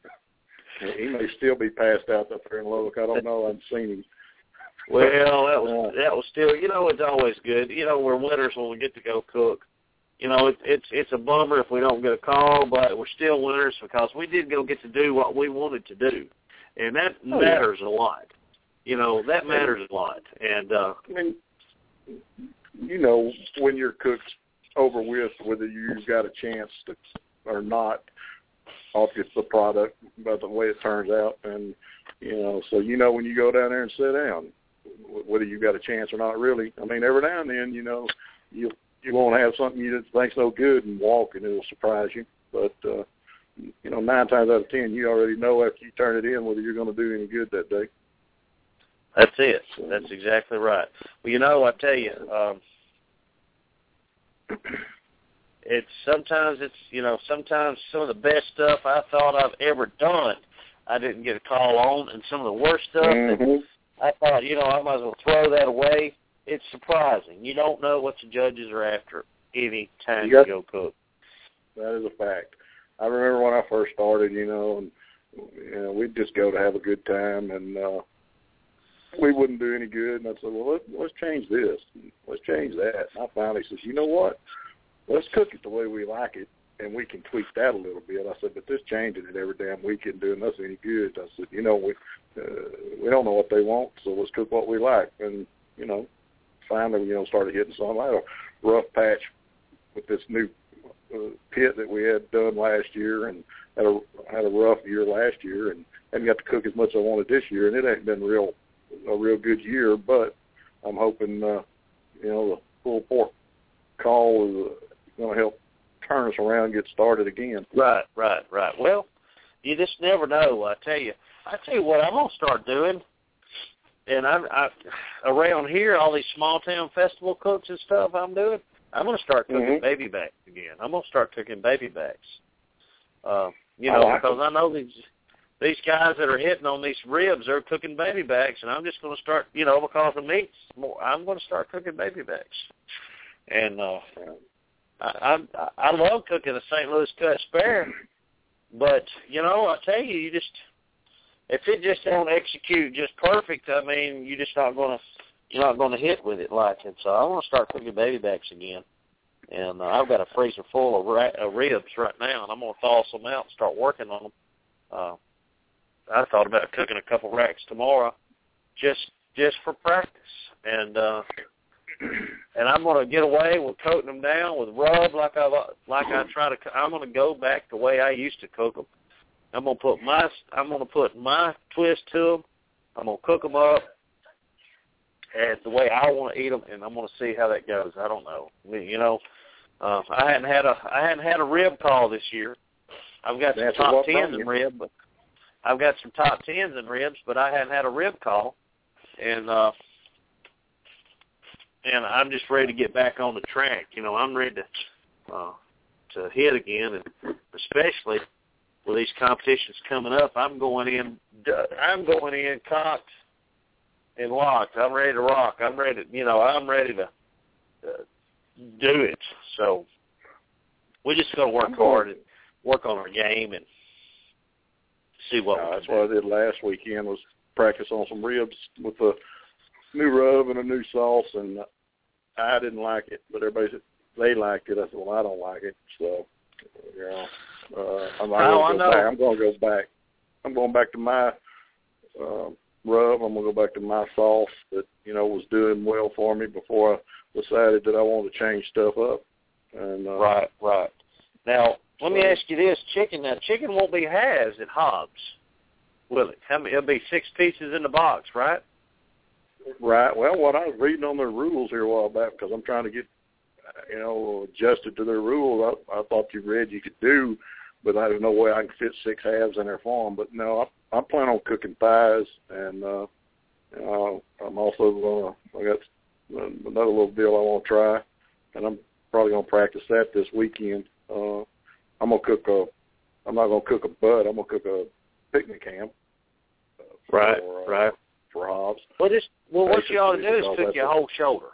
S4: He may still be passed out up there in Lubbock. I don't know. I haven't seen him.
S3: Well, that was that was still, you know, it's always good. You know, we're winners when we get to go cook. You know, it, it's it's a bummer if we don't get a call, but we're still winners because we did go get to do what we wanted to do, and that
S4: oh,
S3: matters
S4: yeah.
S3: a lot. You know, that matters a lot. And uh,
S4: I mean, you know, when your cook's over with, whether you've got a chance to or not, off the product, by the way it turns out, and you know, so you know when you go down there and sit down, whether you got a chance or not. Really, I mean, every now and then, you know, you you won't have something you think's no good and walk, and it'll surprise you. But uh, you know, nine times out of ten, you already know after you turn it in whether you're going to do any good that day.
S3: That's it. That's exactly right. Well, you know, I tell you, um, it's sometimes it's you know sometimes some of the best stuff I thought I've ever done, I didn't get a call on, and some of the worst stuff
S4: mm-hmm.
S3: that I thought, you know, I might as well throw that away. It's surprising. You don't know what the judges are after any time you, got, you go cook.
S4: That is a fact. I remember when I first started, you know, and you know, we'd just go to have a good time, and uh, we wouldn't do any good. And I said, well, let's, let's change this. Let's change that. And I finally said, you know what? Let's cook it the way we like it, and we can tweak that a little bit. I said, but this changing it every damn week isn't doing us any good. I said, you know, we uh, we don't know what they want, so let's cook what we like. And, you know, finally, you know, started hitting some. I had a rough patch with this new uh, pit that we had done last year, and had a had a rough year last year, and haven't got to cook as much as I wanted this year, and it ain't been real a real good year. But I'm hoping, uh, you know, the pulled pork call is uh, going to help turn us around and get started again.
S3: Right, right, right. Well, you just never know. I tell you, I tell you what, I'm gonna start doing. And I, I around here, all these small town festival cooks and stuff I'm doing, I'm going to start cooking
S4: mm-hmm.
S3: baby backs again. I'm going to start cooking baby backs. Uh, you know, I like because them. I know these these guys that are hitting on these ribs are cooking baby backs, and I'm just going to start, you know, because the meat's more, I'm going to start cooking baby backs. And uh, I, I I love cooking a Saint Louis cut spare, but you know, I tell you, you just if it just don't execute just perfect, I mean, you're just not going to you're not going to hit with it like it. So I want to start cooking baby backs again, and uh, I've got a freezer full of, ra- of ribs right now, and I'm going to thaw some out and start working on them. Uh, I thought about cooking a couple racks tomorrow, just just for practice, and uh, and I'm going to get away with coating them down with rub like I like I try to. I'm going to go back the way I used to cook them. I'm going to put my I'm going to put my twist to them. I'm going to cook them up and the way I want to eat them, and I'm going to see how that goes. I don't know. You know, uh, I hadn't had a I hadn't had a rib call this year. I've got some
S4: That's
S3: top tens in rib, but I've got some top tens in ribs, but I hadn't had a rib call, and uh, and I'm just ready to get back on the track. You know, I'm ready to uh, to hit again, and especially with these competitions coming up, I'm going in. I'm going in cocked and locked. I'm ready to rock. I'm ready. To, you know, I'm ready to uh, do it. So we're just going to work hard and work on our game and see what
S4: no,
S3: we
S4: that's
S3: can
S4: what
S3: do.
S4: I did last weekend was practice on some ribs with a new rub and a new sauce, and I didn't like it, but everybody said they liked it. I said, well, I don't like it, so you know, uh, I'm not
S3: Oh,
S4: going to
S3: I
S4: go
S3: know.
S4: back. I'm going to go back. I'm going back to my uh, rub. I'm going to go back to my sauce that you know was doing well for me before I decided that I wanted to change stuff up. And uh,
S3: Right, right. Now, let
S4: so,
S3: me ask you this: chicken. Now, chicken won't be halves at Hobbs, will it? How many? It'll be six pieces in the box, right?
S4: Right. Well, what I was reading on their rules here a while back, because I'm trying to get, you know, adjusted to their rules. I, I thought you read you could do, but I didn't know way I can fit six halves in their farm. But no, I, I'm planning on cooking thighs, and uh, you know, I'm also uh, I got another little deal I want to try, and I'm probably going to practice that this weekend. Uh, I'm gonna cook a. I'm not gonna cook a butt. I'm gonna cook a picnic ham. Uh, for,
S3: Right,
S4: uh,
S3: right.
S4: For Hobbs.
S3: Well, just well, what you ought to do is
S4: Basically,
S3: cook
S4: because
S3: your
S4: that's
S3: whole shoulder.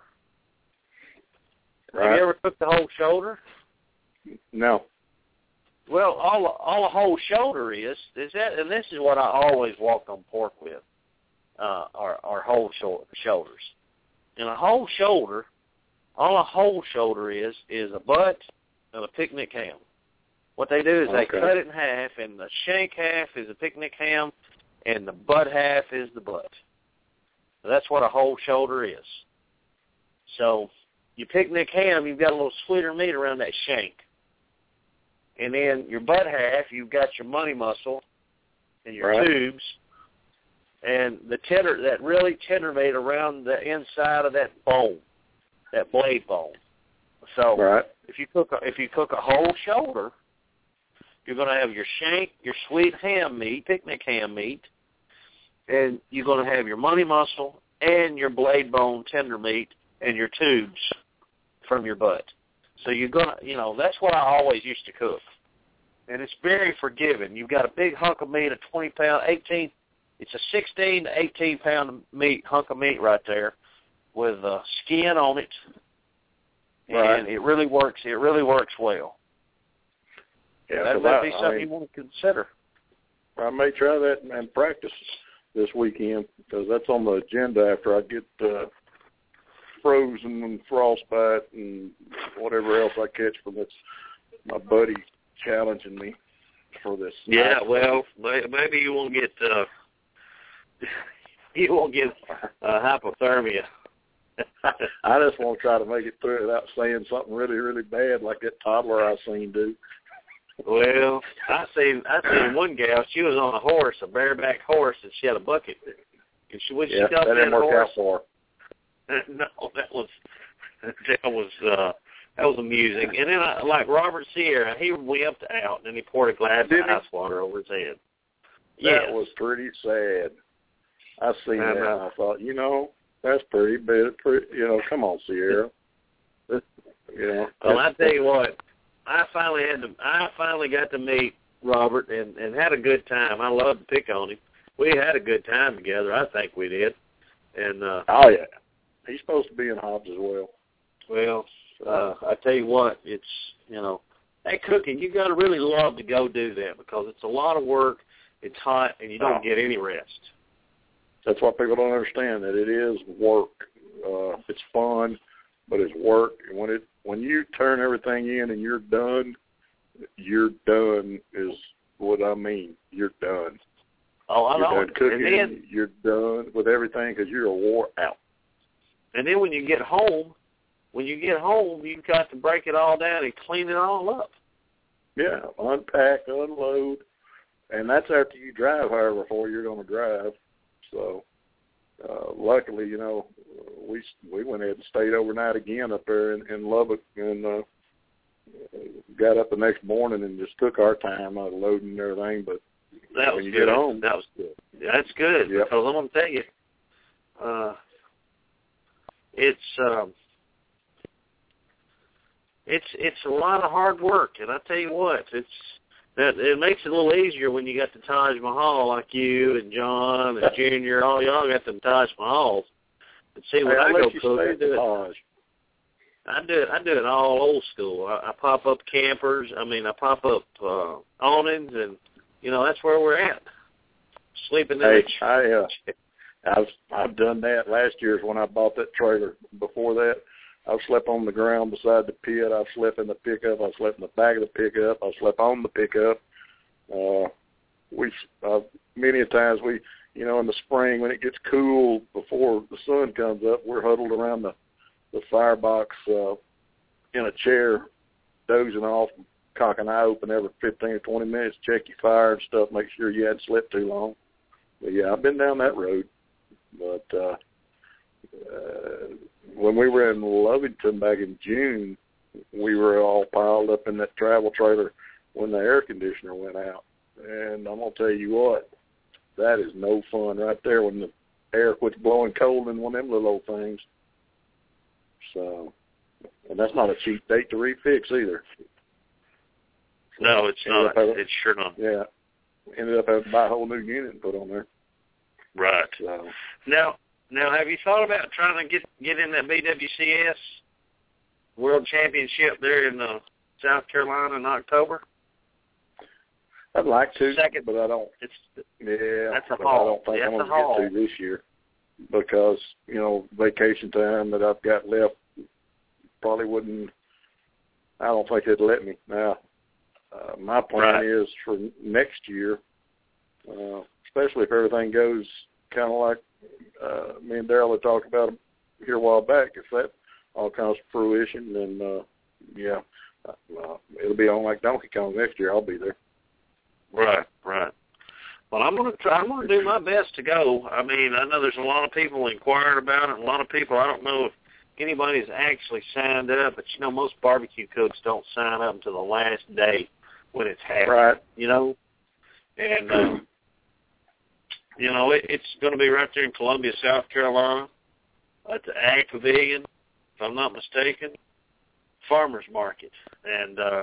S4: Right.
S3: Have you ever cooked the whole shoulder?
S4: No.
S3: Well, all all a whole shoulder is is that, and this is what I always walk on pork with, uh, our our whole shoulder, shoulders. And a whole shoulder, all a whole shoulder is is a butt and a picnic ham. What they do is they
S4: Okay.
S3: cut it in half, and the shank half is a picnic ham, and the butt half is the butt. So that's what a whole shoulder is. So your picnic ham, you've got a little sweeter meat around that shank. And then your butt half, you've got your money muscle and your
S4: Right.
S3: tubes, and the tender, that really tender meat around the inside of that bone, that blade bone. So
S4: Right.
S3: if you cook a, if you cook a whole shoulder, you're going to have your shank, your sweet ham meat, picnic ham meat, and you're going to have your money muscle and your blade bone tender meat and your tubes from your butt. So you're going to, you know, that's what I always used to cook. And it's very forgiving. You've got a big hunk of meat, a twenty pound, eighteen, it's a sixteen to eighteen pound meat, hunk of meat right there with uh, skin on it. And
S4: Right.
S3: it really works, it really works well.
S4: Yeah,
S3: that
S4: 'cause
S3: might
S4: I,
S3: be
S4: I
S3: something
S4: mean,
S3: you want to consider.
S4: I may try that and practice this weekend because that's on the agenda after I get uh, frozen and frostbite and whatever else I catch from this. My buddy challenging me for this.
S3: Yeah, well, maybe you won't get uh, you won't get uh, hypothermia.
S4: I just want to try to make it through without saying something really, really bad like that toddler I seen do.
S3: Well, I seen I seen one gal. She was on a horse, a bareback horse, and she had a bucket. And she when
S4: Yeah,
S3: she got
S4: that
S3: that
S4: didn't work
S3: horse,
S4: out for her.
S3: no, that was that was uh, that was amusing. And then I, like Robert Sierra, he whipped out and then he poured a glass
S4: Did
S3: of
S4: he?
S3: ice water over his head.
S4: That
S3: Yes.
S4: was pretty sad. I seen
S3: I
S4: that
S3: know.
S4: and I thought, you know, that's pretty bad. Pretty, you know, come on, Sierra. You know.
S3: Well, I tell you what, I finally had to. I finally got to meet Robert and, and had a good time. I loved to pick on him. We had a good time together. I think we did. And uh,
S4: Oh yeah, he's supposed to be in Hobbs as well.
S3: well, uh, I tell you what, it's you know, hey, cooking. You got to really love to go do that because it's a lot of work. It's hot and you don't
S4: Oh.
S3: get any rest.
S4: That's what people don't understand, that it is work. Uh, it's fun, but it's work. And when it when you turn everything in and you're done, you're done is what I mean. You're done.
S3: Oh, I
S4: You're
S3: know.
S4: done cooking.
S3: And then,
S4: You're done with everything because you're wore out.
S3: And then when you get home, when you get home, you've got to break it all down and clean it all up.
S4: Yeah, unpack, unload, and that's after you drive, however far you're going to drive. So, uh, luckily, you know, we we went ahead and stayed overnight again up there in, in Lubbock, and uh, got up the next morning and just took our time out of loading and everything. But
S3: that
S4: when
S3: was
S4: you
S3: good.
S4: get home,
S3: that was good. That's good.
S4: Yep.
S3: Because I'm going to tell you, uh, it's um, it's it's a lot of hard work, and I tell you what, it's that it makes it a little easier when you got the Taj Mahal like you and John and Junior. All y'all got them Taj Mahals. And see, when
S4: hey,
S3: I
S4: I'll
S3: go
S4: let you
S3: cooking,
S4: stay at the Taj.
S3: I do it. I do it all old school. I, I pop up campers. I mean, I pop up uh, awnings, and you know that's where we're at. Sleeping in
S4: Hey,
S3: the
S4: I uh, I've I've done that. Last year's when I bought that trailer. Before that, I've slept on the ground beside the pit. I've slept in the pickup. I've slept in the back of the pickup. I've slept on the pickup. Uh, we uh, many a times we, you know, in the spring when it gets cool before the sun comes up, we're huddled around the the firebox uh, in a chair, dozing off, cock an eye open every fifteen or twenty minutes, check your fire and stuff, make sure you hadn't slept too long. But, yeah, I've been down that road. But uh, uh, when we were in Lovington back in June, we were all piled up in that travel trailer when the air conditioner went out. And I'm going to tell you what, that is no fun right there when the air quits blowing cold in one of them little old things. So, and that's not a cheap date to refix either.
S3: No, it's not.
S4: Having,
S3: it's sure not.
S4: Yeah. Ended up having to buy a whole new unit and put on there.
S3: Right.
S4: So.
S3: Now, now, have you thought about trying to get get in that B W C S World Championship there in uh, South Carolina in October?
S4: I'd like to,
S3: Second,
S4: but I don't.
S3: It's
S4: Yeah,
S3: that's a
S4: but
S3: haul.
S4: I don't think
S3: That's
S4: I'm
S3: a
S4: going
S3: haul.
S4: to get to this year because, you know, vacation time that I've got left probably wouldn't, I don't think they'd let me. Now, uh, my plan
S3: Right.
S4: is for next year, uh, especially if everything goes kind of like uh, me and Daryl had talked about here a while back, if that all comes to fruition, then, uh, yeah, uh, it'll be on like Donkey Kong next year. I'll be there.
S3: Right, right. Well, I'm gonna try. I'm gonna do my best to go. I mean, I know there's a lot of people inquiring about it. A lot of people. I don't know if anybody's actually signed up, but you know, most barbecue cooks don't sign up until the last day when it's happening.
S4: Right.
S3: You know, and uh, you know, it, it's going to be right there in Columbia, South Carolina, at the Ag Pavilion, if I'm not mistaken, farmers market, and. uh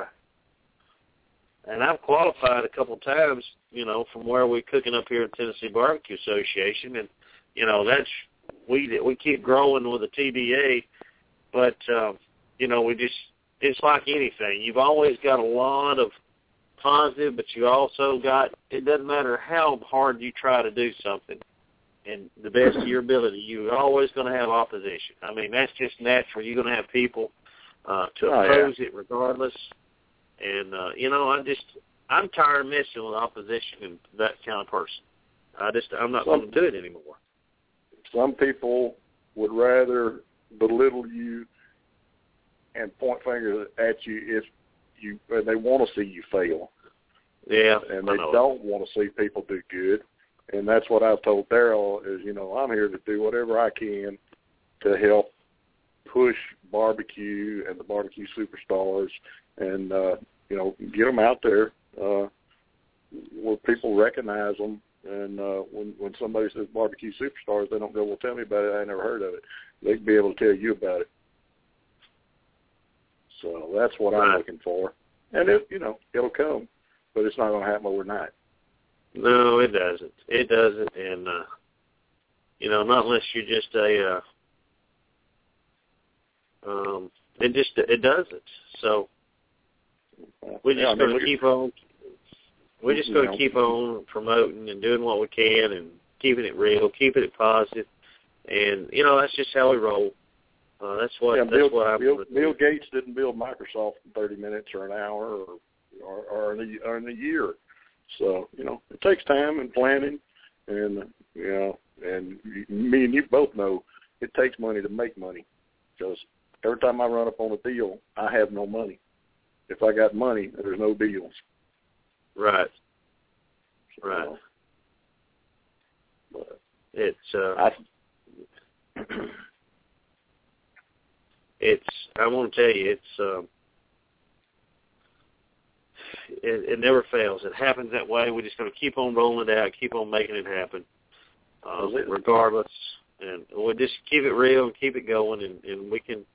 S3: And I've qualified a couple times, you know, from where we're cooking up here in Tennessee Barbecue Association, and you know that's we we keep growing with the T B A, but um, you know we just it's like anything. You've always got a lot of positive, but you also got it doesn't matter how hard you try to do something, and the best of your ability, you're always going to have opposition. I mean that's just natural. You're going to have people uh, to
S4: Oh,
S3: oppose
S4: yeah.
S3: it regardless. And, uh, you know, I just, I'm tired of messing with opposition and that kind of person. I just, I'm not
S4: Some,
S3: going to do it anymore.
S4: Some people would rather belittle you and point fingers at you if you, and they want to see you fail.
S3: Yeah,
S4: And
S3: I
S4: they
S3: know.
S4: don't want to see people do good. And that's what I've told Daryl is, you know, I'm here to do whatever I can to help push barbecue and the barbecue superstars and, uh, you know, get them out there uh, where people recognize them. And uh, when, when somebody says barbecue superstars, they don't go, well, tell me about it. I never heard of it. They can be able to tell you about it. So that's what
S3: Right.
S4: I'm looking for. And, it, you know, it'll come, but it's not going to happen overnight.
S3: No, it doesn't. It doesn't. And, uh, you know, not unless you're just a, uh, um, it just, it doesn't. So, we're just
S4: Yeah, I mean,
S3: going
S4: look
S3: to
S4: at-
S3: keep on. We're just
S4: you
S3: going
S4: know.
S3: to keep on promoting and doing what we can and keeping it real, keeping it positive, and you know that's just how we roll. Uh, that's what
S4: yeah,
S3: that's
S4: Bill,
S3: what I'm
S4: Bill,
S3: going to
S4: Bill
S3: do.
S4: Gates didn't build Microsoft in thirty minutes or an hour or or, or, in, a, or in a year. So you know it takes time and planning, and you know, and me and you both know it takes money to make money. Because every time I run up on a deal, I have no money. If I got money, there's no deals.
S3: Right.
S4: So,
S3: Right.
S4: But
S3: It's uh,
S4: I,
S3: it's. I want to tell you, it's. Um, it, it never fails. It happens that way. We're just going to keep on rolling it out, keep on making it happen, uh, regardless. And we'll just keep it real and keep it going, and, and we can.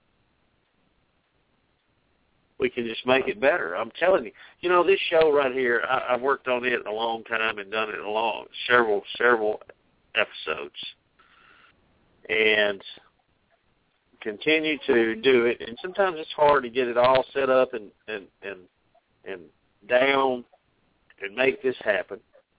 S3: We can just make it better. I'm telling you. You know, this show right here, I, I've worked on it a long time and done it a long, several, several episodes. And continue to do it. And sometimes it's hard to get it all set up and, and, and, and down and make this happen.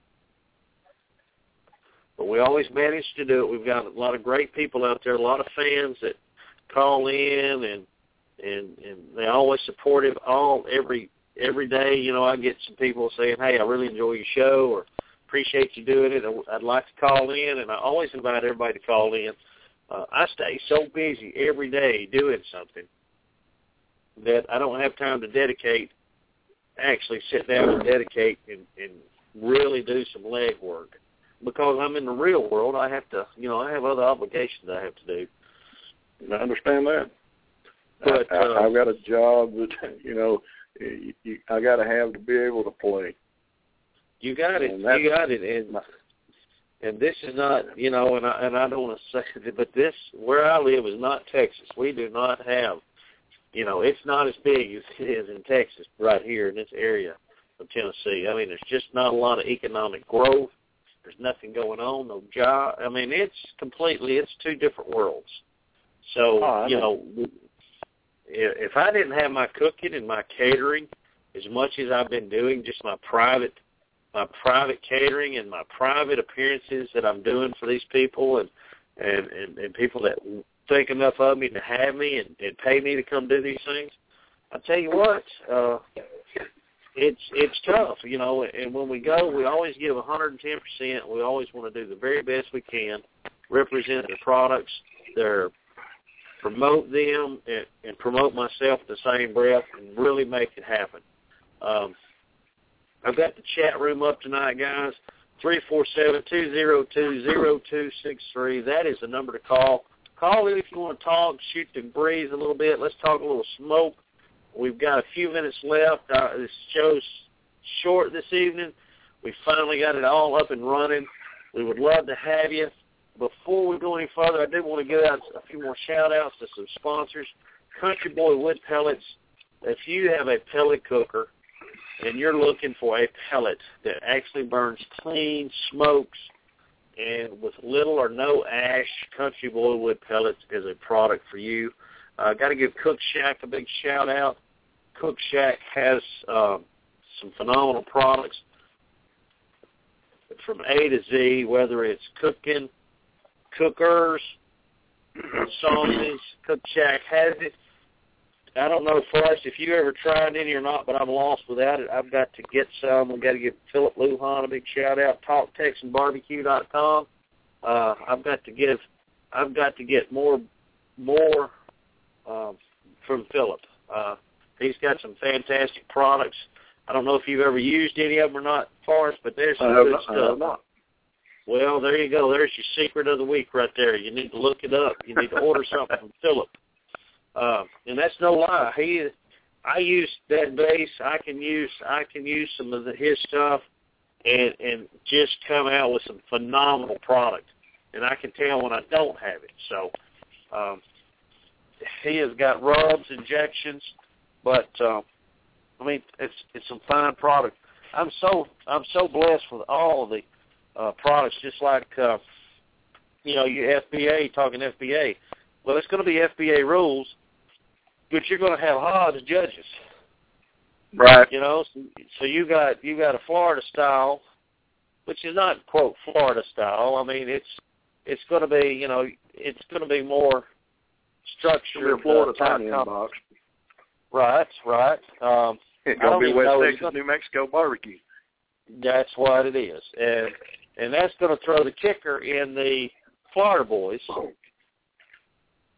S3: But we always manage to do it. We've got a lot of great people out there, a lot of fans that call in and And and they always support it all every every day. You know, I get some people saying, "Hey, I really enjoy your show," or "Appreciate you doing it. I'd like to call in," and I always invite everybody to call in. Uh, I stay so busy every day doing something that I don't have time to dedicate, actually sit down and dedicate and, and really do some leg work. Because I'm in the real world, I have to, you know, I have other obligations I have to do.
S4: I understand that.
S3: But
S4: I,
S3: uh,
S4: I've got a job that, you know, you, you, I got to have to be able to play.
S3: You got it. You got it. And and this is not, you know, and I, and I don't want to say it, but this, where I live is not Texas. We do not have, you know, it's not as big as it is in Texas right here in this area of Tennessee. I mean, there's just not a lot of economic growth. There's nothing going on, no job. I mean, it's completely, it's two different worlds. So,
S4: oh,
S3: you know, if I didn't have my cooking and my catering, as much as I've been doing, just my private my private catering and my private appearances that I'm doing for these people and, and, and, and people that think enough of me to have me and, and pay me to come do these things, I tell you what, uh, it's it's tough, you know, and when we go, we always give one hundred ten percent. We always want to do the very best we can, represent their products, their promote them, and, and promote myself in the same breath, and really make it happen. Um, I've got the chat room up tonight, guys, three four seven, two zero two, zero two six three. That is the number to call. Call in if you want to talk, shoot the breeze a little bit. Let's talk a little smoke. We've got a few minutes left. Uh, this show's short this evening. We finally got it all up and running. We would love to have you. Before we go any further, I did want to give out a few more shout-outs to some sponsors. Country Boy Wood Pellets. If you have a pellet cooker and you're looking for a pellet that actually burns clean, smokes, and with little or no ash, Country Boy Wood Pellets is a product for you. I uh, got to give Cook Shack a big shout-out. Cook Shack has uh, some phenomenal products from A to Z, whether it's cooking, cookers, sauces. Cook Shack has it. I don't know, Forrest, if you ever tried any or not, but I'm lost without it. I've got to get some. I've got to give Philip Lujan a big shout-out, talk texan barbecue dot com. Uh, I've got to give, I've got to get more, more um, from Philip. Uh, he's got some fantastic products. I don't know if you've ever used any of them or not, Forrest, but there's some good
S4: not,
S3: stuff. Well, there you go. There's your secret of the week right there. You need to look it up. You need to order something from Philip. Uh, and that's no lie. He, I use that base. I can use, I can use some of the, his stuff, and and just come out with some phenomenal product. And I can tell when I don't have it. So, um, he has got rubs, injections, but uh, I mean, it's it's some fine product. I'm so I'm so blessed with all of the uh, products. Just like uh, you know, your F B A talking F B A. Well, it's going to be F B A rules, but you're going to have Hodge judges,
S4: right?
S3: You know, so, so you got you got a Florida style, which is not quote Florida style. I mean, it's it's going to be you know it's going to be more structured.
S4: Florida
S3: uh, type
S4: box.
S3: Right, right. Um,
S4: it's going to be West Texas, gonna, New Mexico barbecue.
S3: That's what it is, and and that's going to throw the kicker in the Florida boys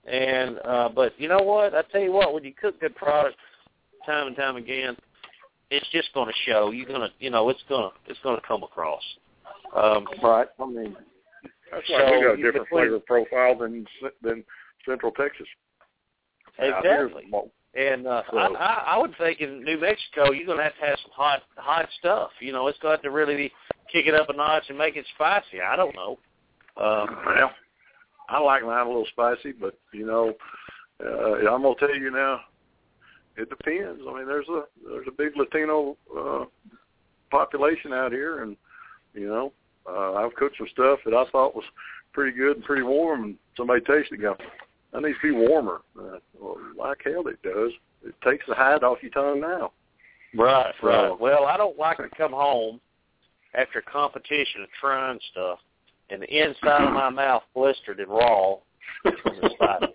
S3: And uh, but you know what? I tell you what, when you cook good product time and time again, it's just going to show. You're gonna, you know, it's gonna it's gonna come across. Um,
S4: right. I mean, that's why
S3: so
S4: we got a different
S3: between,
S4: flavor profile than than Central Texas.
S3: Exactly. And uh, so. I, I, I would think in New Mexico, you're going to have to have some hot hot stuff. You know, it's going to have to really be, kick it up a notch and make it spicy. I don't know. Um,
S4: well, I like mine a little spicy, but, you know, uh, I'm going to tell you now, it depends. I mean, there's a there's a big Latino uh, population out here, and, you know, uh, I've cooked some stuff that I thought was pretty good and pretty warm, and somebody tasted it and go, that needs to be warmer. Uh, well, like hell it does. It takes the hide off your tongue now.
S3: Right,
S4: so,
S3: right. Well, I don't like to come home after competition of trying stuff, and the inside of my mouth blistered and raw from the spice.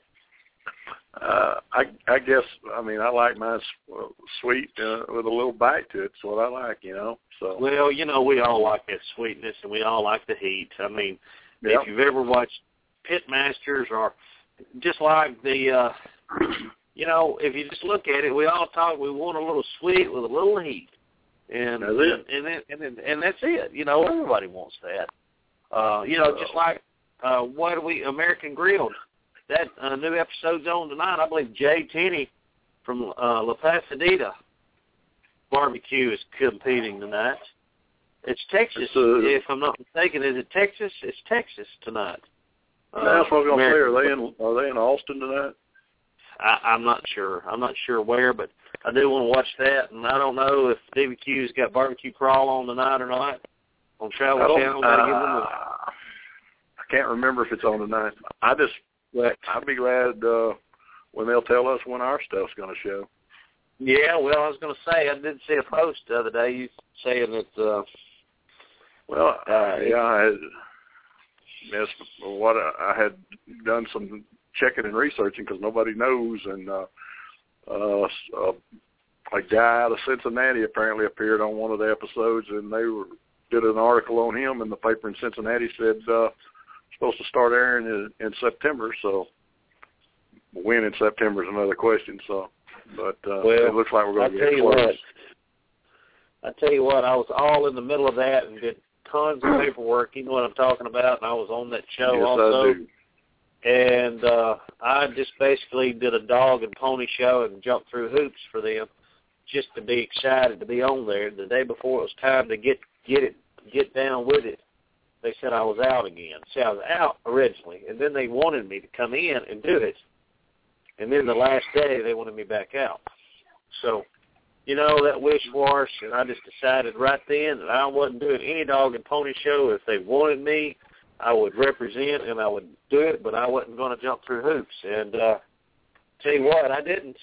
S4: Uh, I, I guess, I mean, I like mine sweet uh, with a little bite to it. It's what I like, you know. So.
S3: Well, you know, we all like that sweetness, and we all like the heat. I mean,
S4: yep.
S3: If you've ever watched Pitmasters or just like the, uh, you know, if you just look at it, we all talk, we want a little sweet with a little heat. And
S4: that's it.
S3: And, and, and, and, and that's it. You know, everybody wants that. Uh, you know, just like, uh, what do we, American Grilled, that uh, new episode's on tonight. I believe Jay Tenney from uh, La Pasadena Barbecue is competing tonight. It's Texas,
S4: uh,
S3: if I'm not mistaken. Is it Texas? It's Texas tonight.
S4: Uh, that's what I was going to say. Are they in Are they in Austin tonight?
S3: I, I'm not sure. I'm not sure where, but I do want to watch that. And I don't know if D B Q's got Barbecue Crawl on tonight or not on Travel Channel.
S4: Uh, I can't remember if it's on tonight. I just,
S3: but,
S4: I'd be glad uh, when they'll tell us when our stuff's going to show.
S3: Yeah, well, I was going to say I did see a post the other day. You saying that. Uh,
S4: well, uh, yeah, I had. Yes, what I had done some checking and researching because nobody knows, and uh, uh, a guy out of Cincinnati apparently appeared on one of the episodes, and they were, did an article on him, and the paper in Cincinnati said uh, supposed to start airing in, in September. So when in September is another question. So, but uh,
S3: well,
S4: it looks like we're going to
S3: get
S4: close.
S3: What, I tell you what, I was all in the middle of that and did tons of paperwork. You know what I'm talking about, and I was on that show
S4: yes,
S3: also.
S4: I do.
S3: And uh, I just basically did a dog and pony show and jumped through hoops for them just to be excited to be on there. The day before it was time to get get it, get down with it, they said I was out again. See, I was out originally, and then they wanted me to come in and do it. And then the last day, they wanted me back out. So, you know, that wish wash, and I just decided right then that I wasn't doing any dog and pony show. If they wanted me, I would represent and I would do it, but I wasn't going to jump through hoops. And uh, tell you what, I didn't.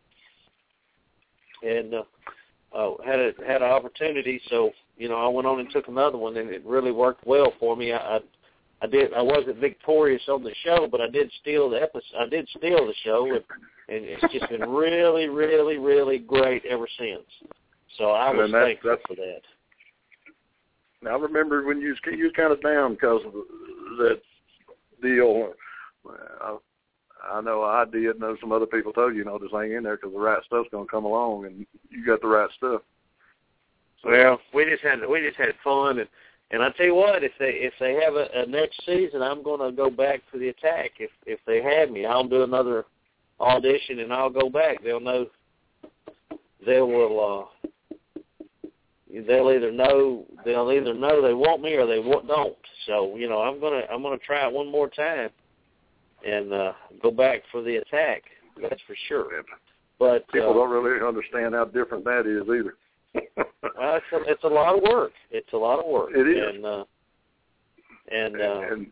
S3: And uh, uh, had a, had an opportunity, so you know, I went on and took another one, and it really worked well for me. I, I, I did. I wasn't victorious on the show, but I did steal the episode. I did steal the show, and, and it's just been really, really, really great ever since. So I was
S4: that's,
S3: thankful
S4: that's,
S3: for that.
S4: Now, I remember when you was, you was kind of down because of that deal. I, I know I did, know some other people told you, you know, just hang in there because the right stuff's going to come along, and you got the right stuff.
S3: So, well, we just had we just had fun, and, and I tell you what, if they if they have a, a next season, I'm going to go back for the attack. If if they have me, I'll do another audition, and I'll go back. They'll know. They will. Uh, They'll either know they'll either know they want me or they don't. So you know, I'm gonna I'm gonna try it one more time and uh, go back for the attack. That's for sure. But
S4: people
S3: uh,
S4: don't really understand how different that is either.
S3: Well, it's a, it's a lot of work. It's a lot of work.
S4: It is.
S3: And uh, and, uh,
S4: and, and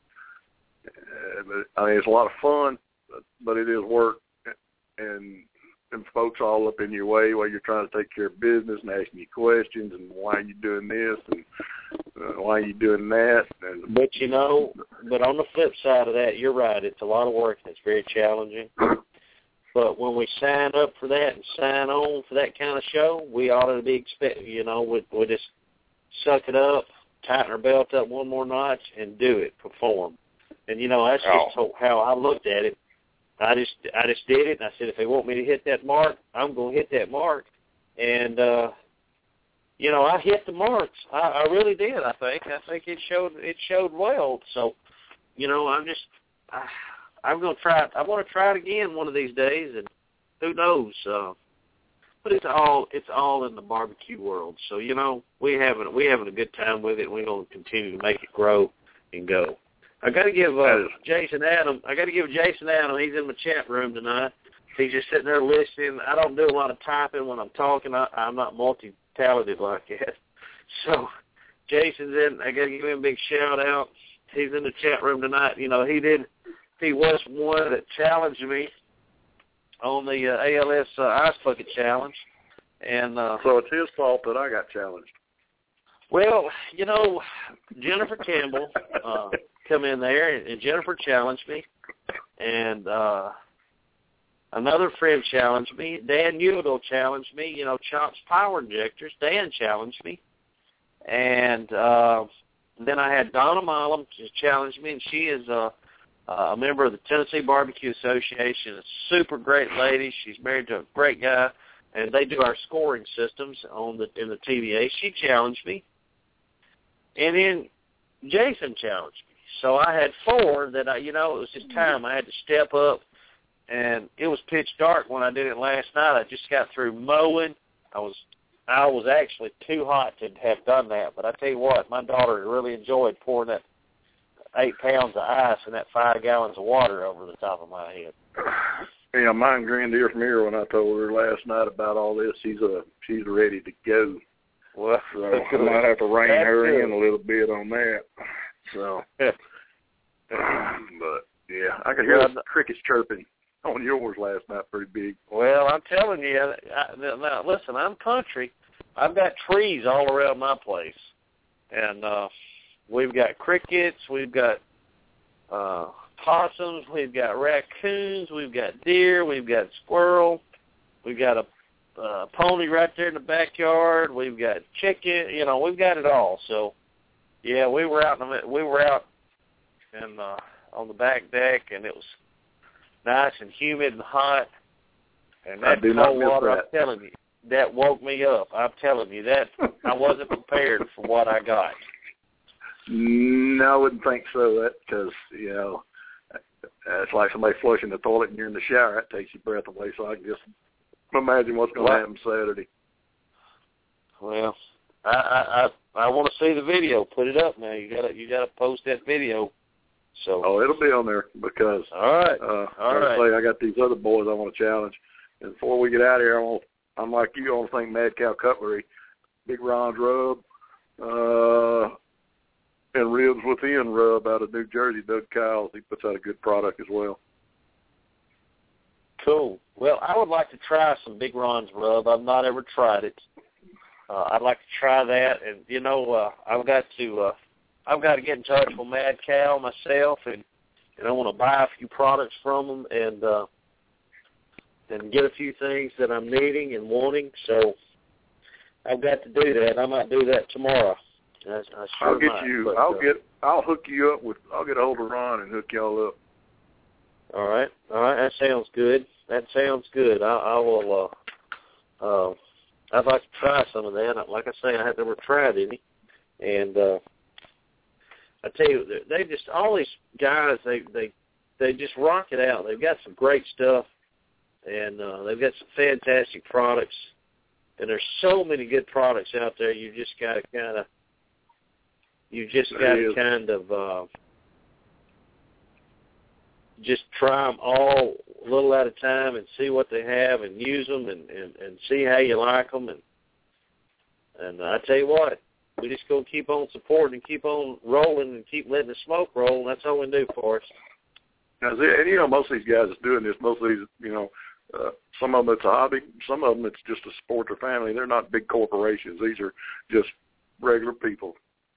S4: uh, I mean, it's a lot of fun, but, but it is work. And and folks all up in your way while you're trying to take care of business and asking you questions and why are you doing this and uh, why are you doing that. And,
S3: but, you know, but on the flip side of that, you're right. It's a lot of work and it's very challenging. But when we sign up for that and sign on for that kind of show, we ought to be expect, you know, we we just suck it up, tighten our belt up one more notch, and do it, perform. And, you know, that's just
S4: oh.
S3: how I looked at it. I just I just did it, and I said, if they want me to hit that mark, I'm going to hit that mark. And, uh, you know, I hit the marks. I, I really did, I think. I think it showed it showed well. So, you know, I'm just, I, I'm going to try it. I want to try it again one of these days, and who knows. Uh, but it's all it's all in the barbecue world. So, you know, we having we having a good time with it, and we're going to continue to make it grow and go. I got to give uh, Jason Adam. I got to give Jason Adam. He's in my chat room tonight. He's just sitting there listening. I don't do a lot of typing when I'm talking. I, I'm not multi-talented like that. So Jason's in. I got to give him a big shout out. He's in the chat room tonight. You know, he did. He was one that challenged me on the uh, A L S uh, Ice Bucket Challenge, and uh,
S4: so it's his fault that I got challenged.
S3: Well, you know, Jennifer Campbell. Uh, come in there, and Jennifer challenged me, and uh, another friend challenged me. Dan Udall challenged me, you know, Chops Power Injectors. Dan challenged me. And uh, then I had Donna Mollum challenge me, and she is a, a member of the Tennessee Barbecue Association, a super great lady. She's married to a great guy, and they do our scoring systems on the in the T V A. She challenged me. And then Jason challenged me. So I had four that I, you know, it was just time. I had to step up, and it was pitch dark when I did it last night. I just got through mowing. I was, I was actually too hot to have done that. But I tell you what, my daughter really enjoyed pouring that eight pounds of ice and that five gallons of water over the top of my head.
S4: Yeah, mine grinned ear from ear when I told her last night about all this. She's uh, she's ready to go.
S3: Well,
S4: so I might have to rein
S3: That's
S4: her
S3: good.
S4: in a little bit on that. So, but yeah, I could hear
S3: well,
S4: the crickets chirping on yours last night pretty big.
S3: Well, I'm telling you, I, now listen, I'm country. I've got trees all around my place, and uh, we've got crickets, we've got uh, possums, we've got raccoons, we've got deer, we've got squirrel, we've got a uh, pony right there in the backyard, we've got chicken. You know, we've got it all. So. Yeah, we were out in the, we were out and uh, on the back deck, and it was nice and humid and hot. And that
S4: I do not
S3: cold
S4: miss
S3: water,
S4: that.
S3: I'm telling you, that woke me up. I'm telling you that I wasn't prepared for what I got.
S4: No, I wouldn't think so. That because you know, it's like somebody flushing the toilet and you're in the shower. That takes your breath away. So I can just imagine what's going to happen Saturday.
S3: Well, I I I, I want to see the video. Put it up now. You gotta you gotta post that video. So
S4: oh, it'll be on there because
S3: all right,
S4: uh,
S3: all
S4: like
S3: right.
S4: I say, I got these other boys I want to challenge. And before we get out of here, I want I'm like you. I want to thank Mad Cow Cutlery, Big Ron's Rub, uh, and Ribs Within Rub out of New Jersey. Doug Kyles, he puts out a good product as well.
S3: Cool. Well, I would like to try some Big Ron's Rub. I've not ever tried it. Uh, I'd like to try that, and you know, uh, I've got to, uh, I've got to get in touch with Mad Cow myself, and, and I want to buy a few products from them, and uh, and get a few things that I'm needing and wanting. So I've got to do that. I might do that tomorrow. I, I sure
S4: I'll get
S3: might,
S4: you.
S3: but,
S4: I'll
S3: uh,
S4: get. I'll hook you up with. I'll get a hold of Ron and hook y'all up.
S3: All right, all right. That sounds good. That sounds good. I, I will. Uh, uh, I'd like to try some of that. Like I say, I have never tried any, and uh, I tell you, they just all these guys. They they they just rock it out. They've got some great stuff, and uh, they've got some fantastic products. And there's so many good products out there. You just got to kind of, you just got to kind of uh, just try them all a little at a time and see what they have and use them and, and, and see how you like them. And and I tell you what, we just go keep on supporting and keep on rolling and keep letting the smoke roll. And that's all we do for us.
S4: Now, and you know, most of these guys that's doing this, most of these, you know, uh, some of them it's a hobby, some of them it's just to support their family. They're not big corporations. These are just regular people.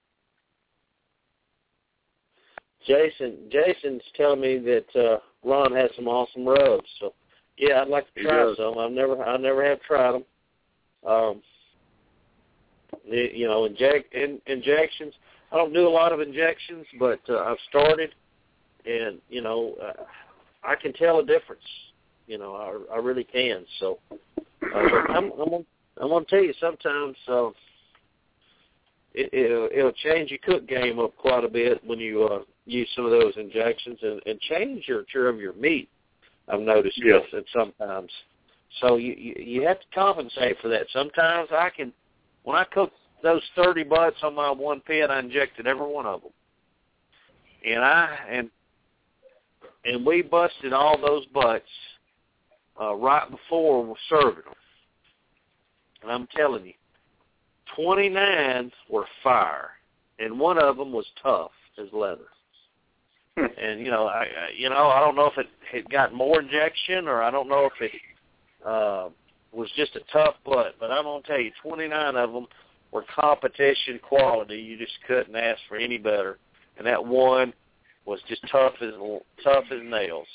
S3: Jason, Jason's telling me that uh, Ron has some awesome rubs. So, yeah, I'd like to try some. I've never, I never have tried them. Um, the, you know, inject in, injections. I don't do a lot of injections, but uh, I've started, and you know, uh, I can tell a difference. You know, I, I really can. So uh, I'm, I'm gonna, I'm gonna tell you sometimes uh, it, it'll, it'll change your cook game up quite a bit when you uh, use some of those injections and, and change your nature of your meat. I've noticed
S4: yes.
S3: this, and sometimes. So you, you you have to compensate for that. Sometimes I can, when I cook those thirty butts on my one pit, I injected every one of them, and I and and we busted all those butts uh, right before we're serving them. And I'm telling you, twenty-nine were fire, and one of them was tough as leather. And you know, I, I you know I don't know if it had got more injection or I don't know if it uh, was just a tough butt, but I'm gonna tell you, twenty-nine of them were competition quality. You just couldn't ask for any better. And that one was just tough as tough as nails.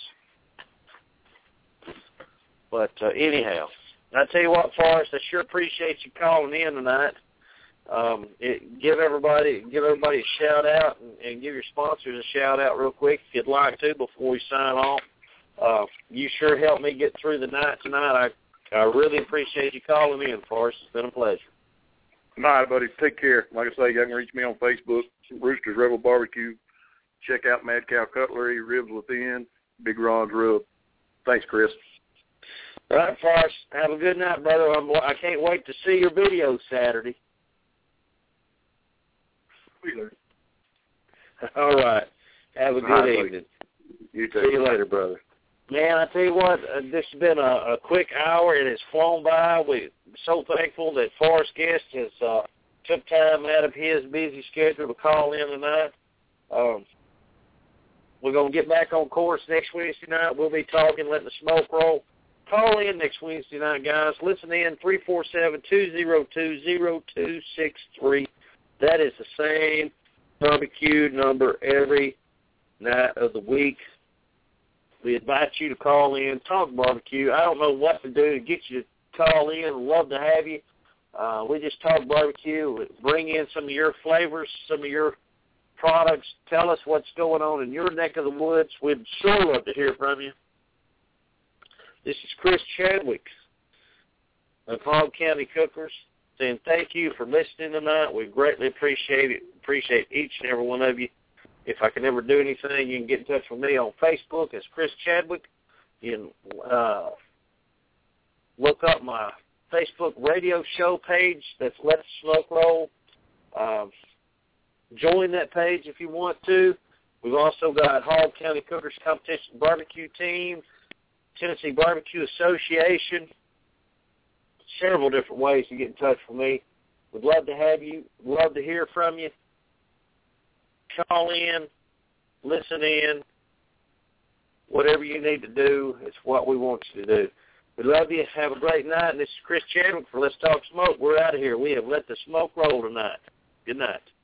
S3: But uh, anyhow, I tell you what, Forrest, I sure appreciate you calling in tonight. Um, it, give everybody give everybody a shout out and, and give your sponsors a shout out real quick if you'd like to before we sign off. Uh, you sure helped me get through the night tonight. I I really appreciate you calling in, Forrest. It's been a pleasure.
S4: All right, buddy. Take care. Like I say, you can reach me on Facebook, Rooster's Rebel Barbecue. Check out Mad Cow Cutlery, Ribs Within, Big Ron's Rub. Thanks, Chris.
S3: All right, Forrest. Have a good night, brother. I'm, I can't wait to see your video Saturday. All right. Have a good
S4: right,
S3: evening.
S4: You too.
S3: See you later, brother. Man, I tell you what, uh, this has been a, a quick hour, and it's flown by. We're so thankful that Forrest Guest has uh, took time out of his busy schedule to call in tonight. Um, we're going to get back on course next Wednesday night. We'll be talking, letting the smoke roll. Call in next Wednesday night, guys. Listen in, three four seven, two zero two, zero two six three. That is the same barbecue number every night of the week. We invite you to call in, talk barbecue. I don't know what to do to get you to call in. Love to have you. Uh, we just talk barbecue. We bring in some of your flavors, some of your products. Tell us what's going on in your neck of the woods. We'd sure love to hear from you. This is Chris Chadwick of Hogg County Cookers saying thank you for listening tonight. We greatly appreciate it. Appreciate each and every one of you. If I can ever do anything, you can get in touch with me on Facebook as Chris Chadwick. You can uh, look up my Facebook radio show page. That's Let the Smoke Roll. Uh, join that page if you want to. We've also got Hogg County Cookers Competition Barbecue Team, Tennessee Barbecue Association. Several different ways to get in touch with me. We'd love to have you. Love to hear from you. Call in, listen in, whatever you need to do, it's what we want you to do. We love you. Have a great night. And this is Chris Chadwick for Let's Talk Smoke. We're out of here. We have let the smoke roll tonight. Good night.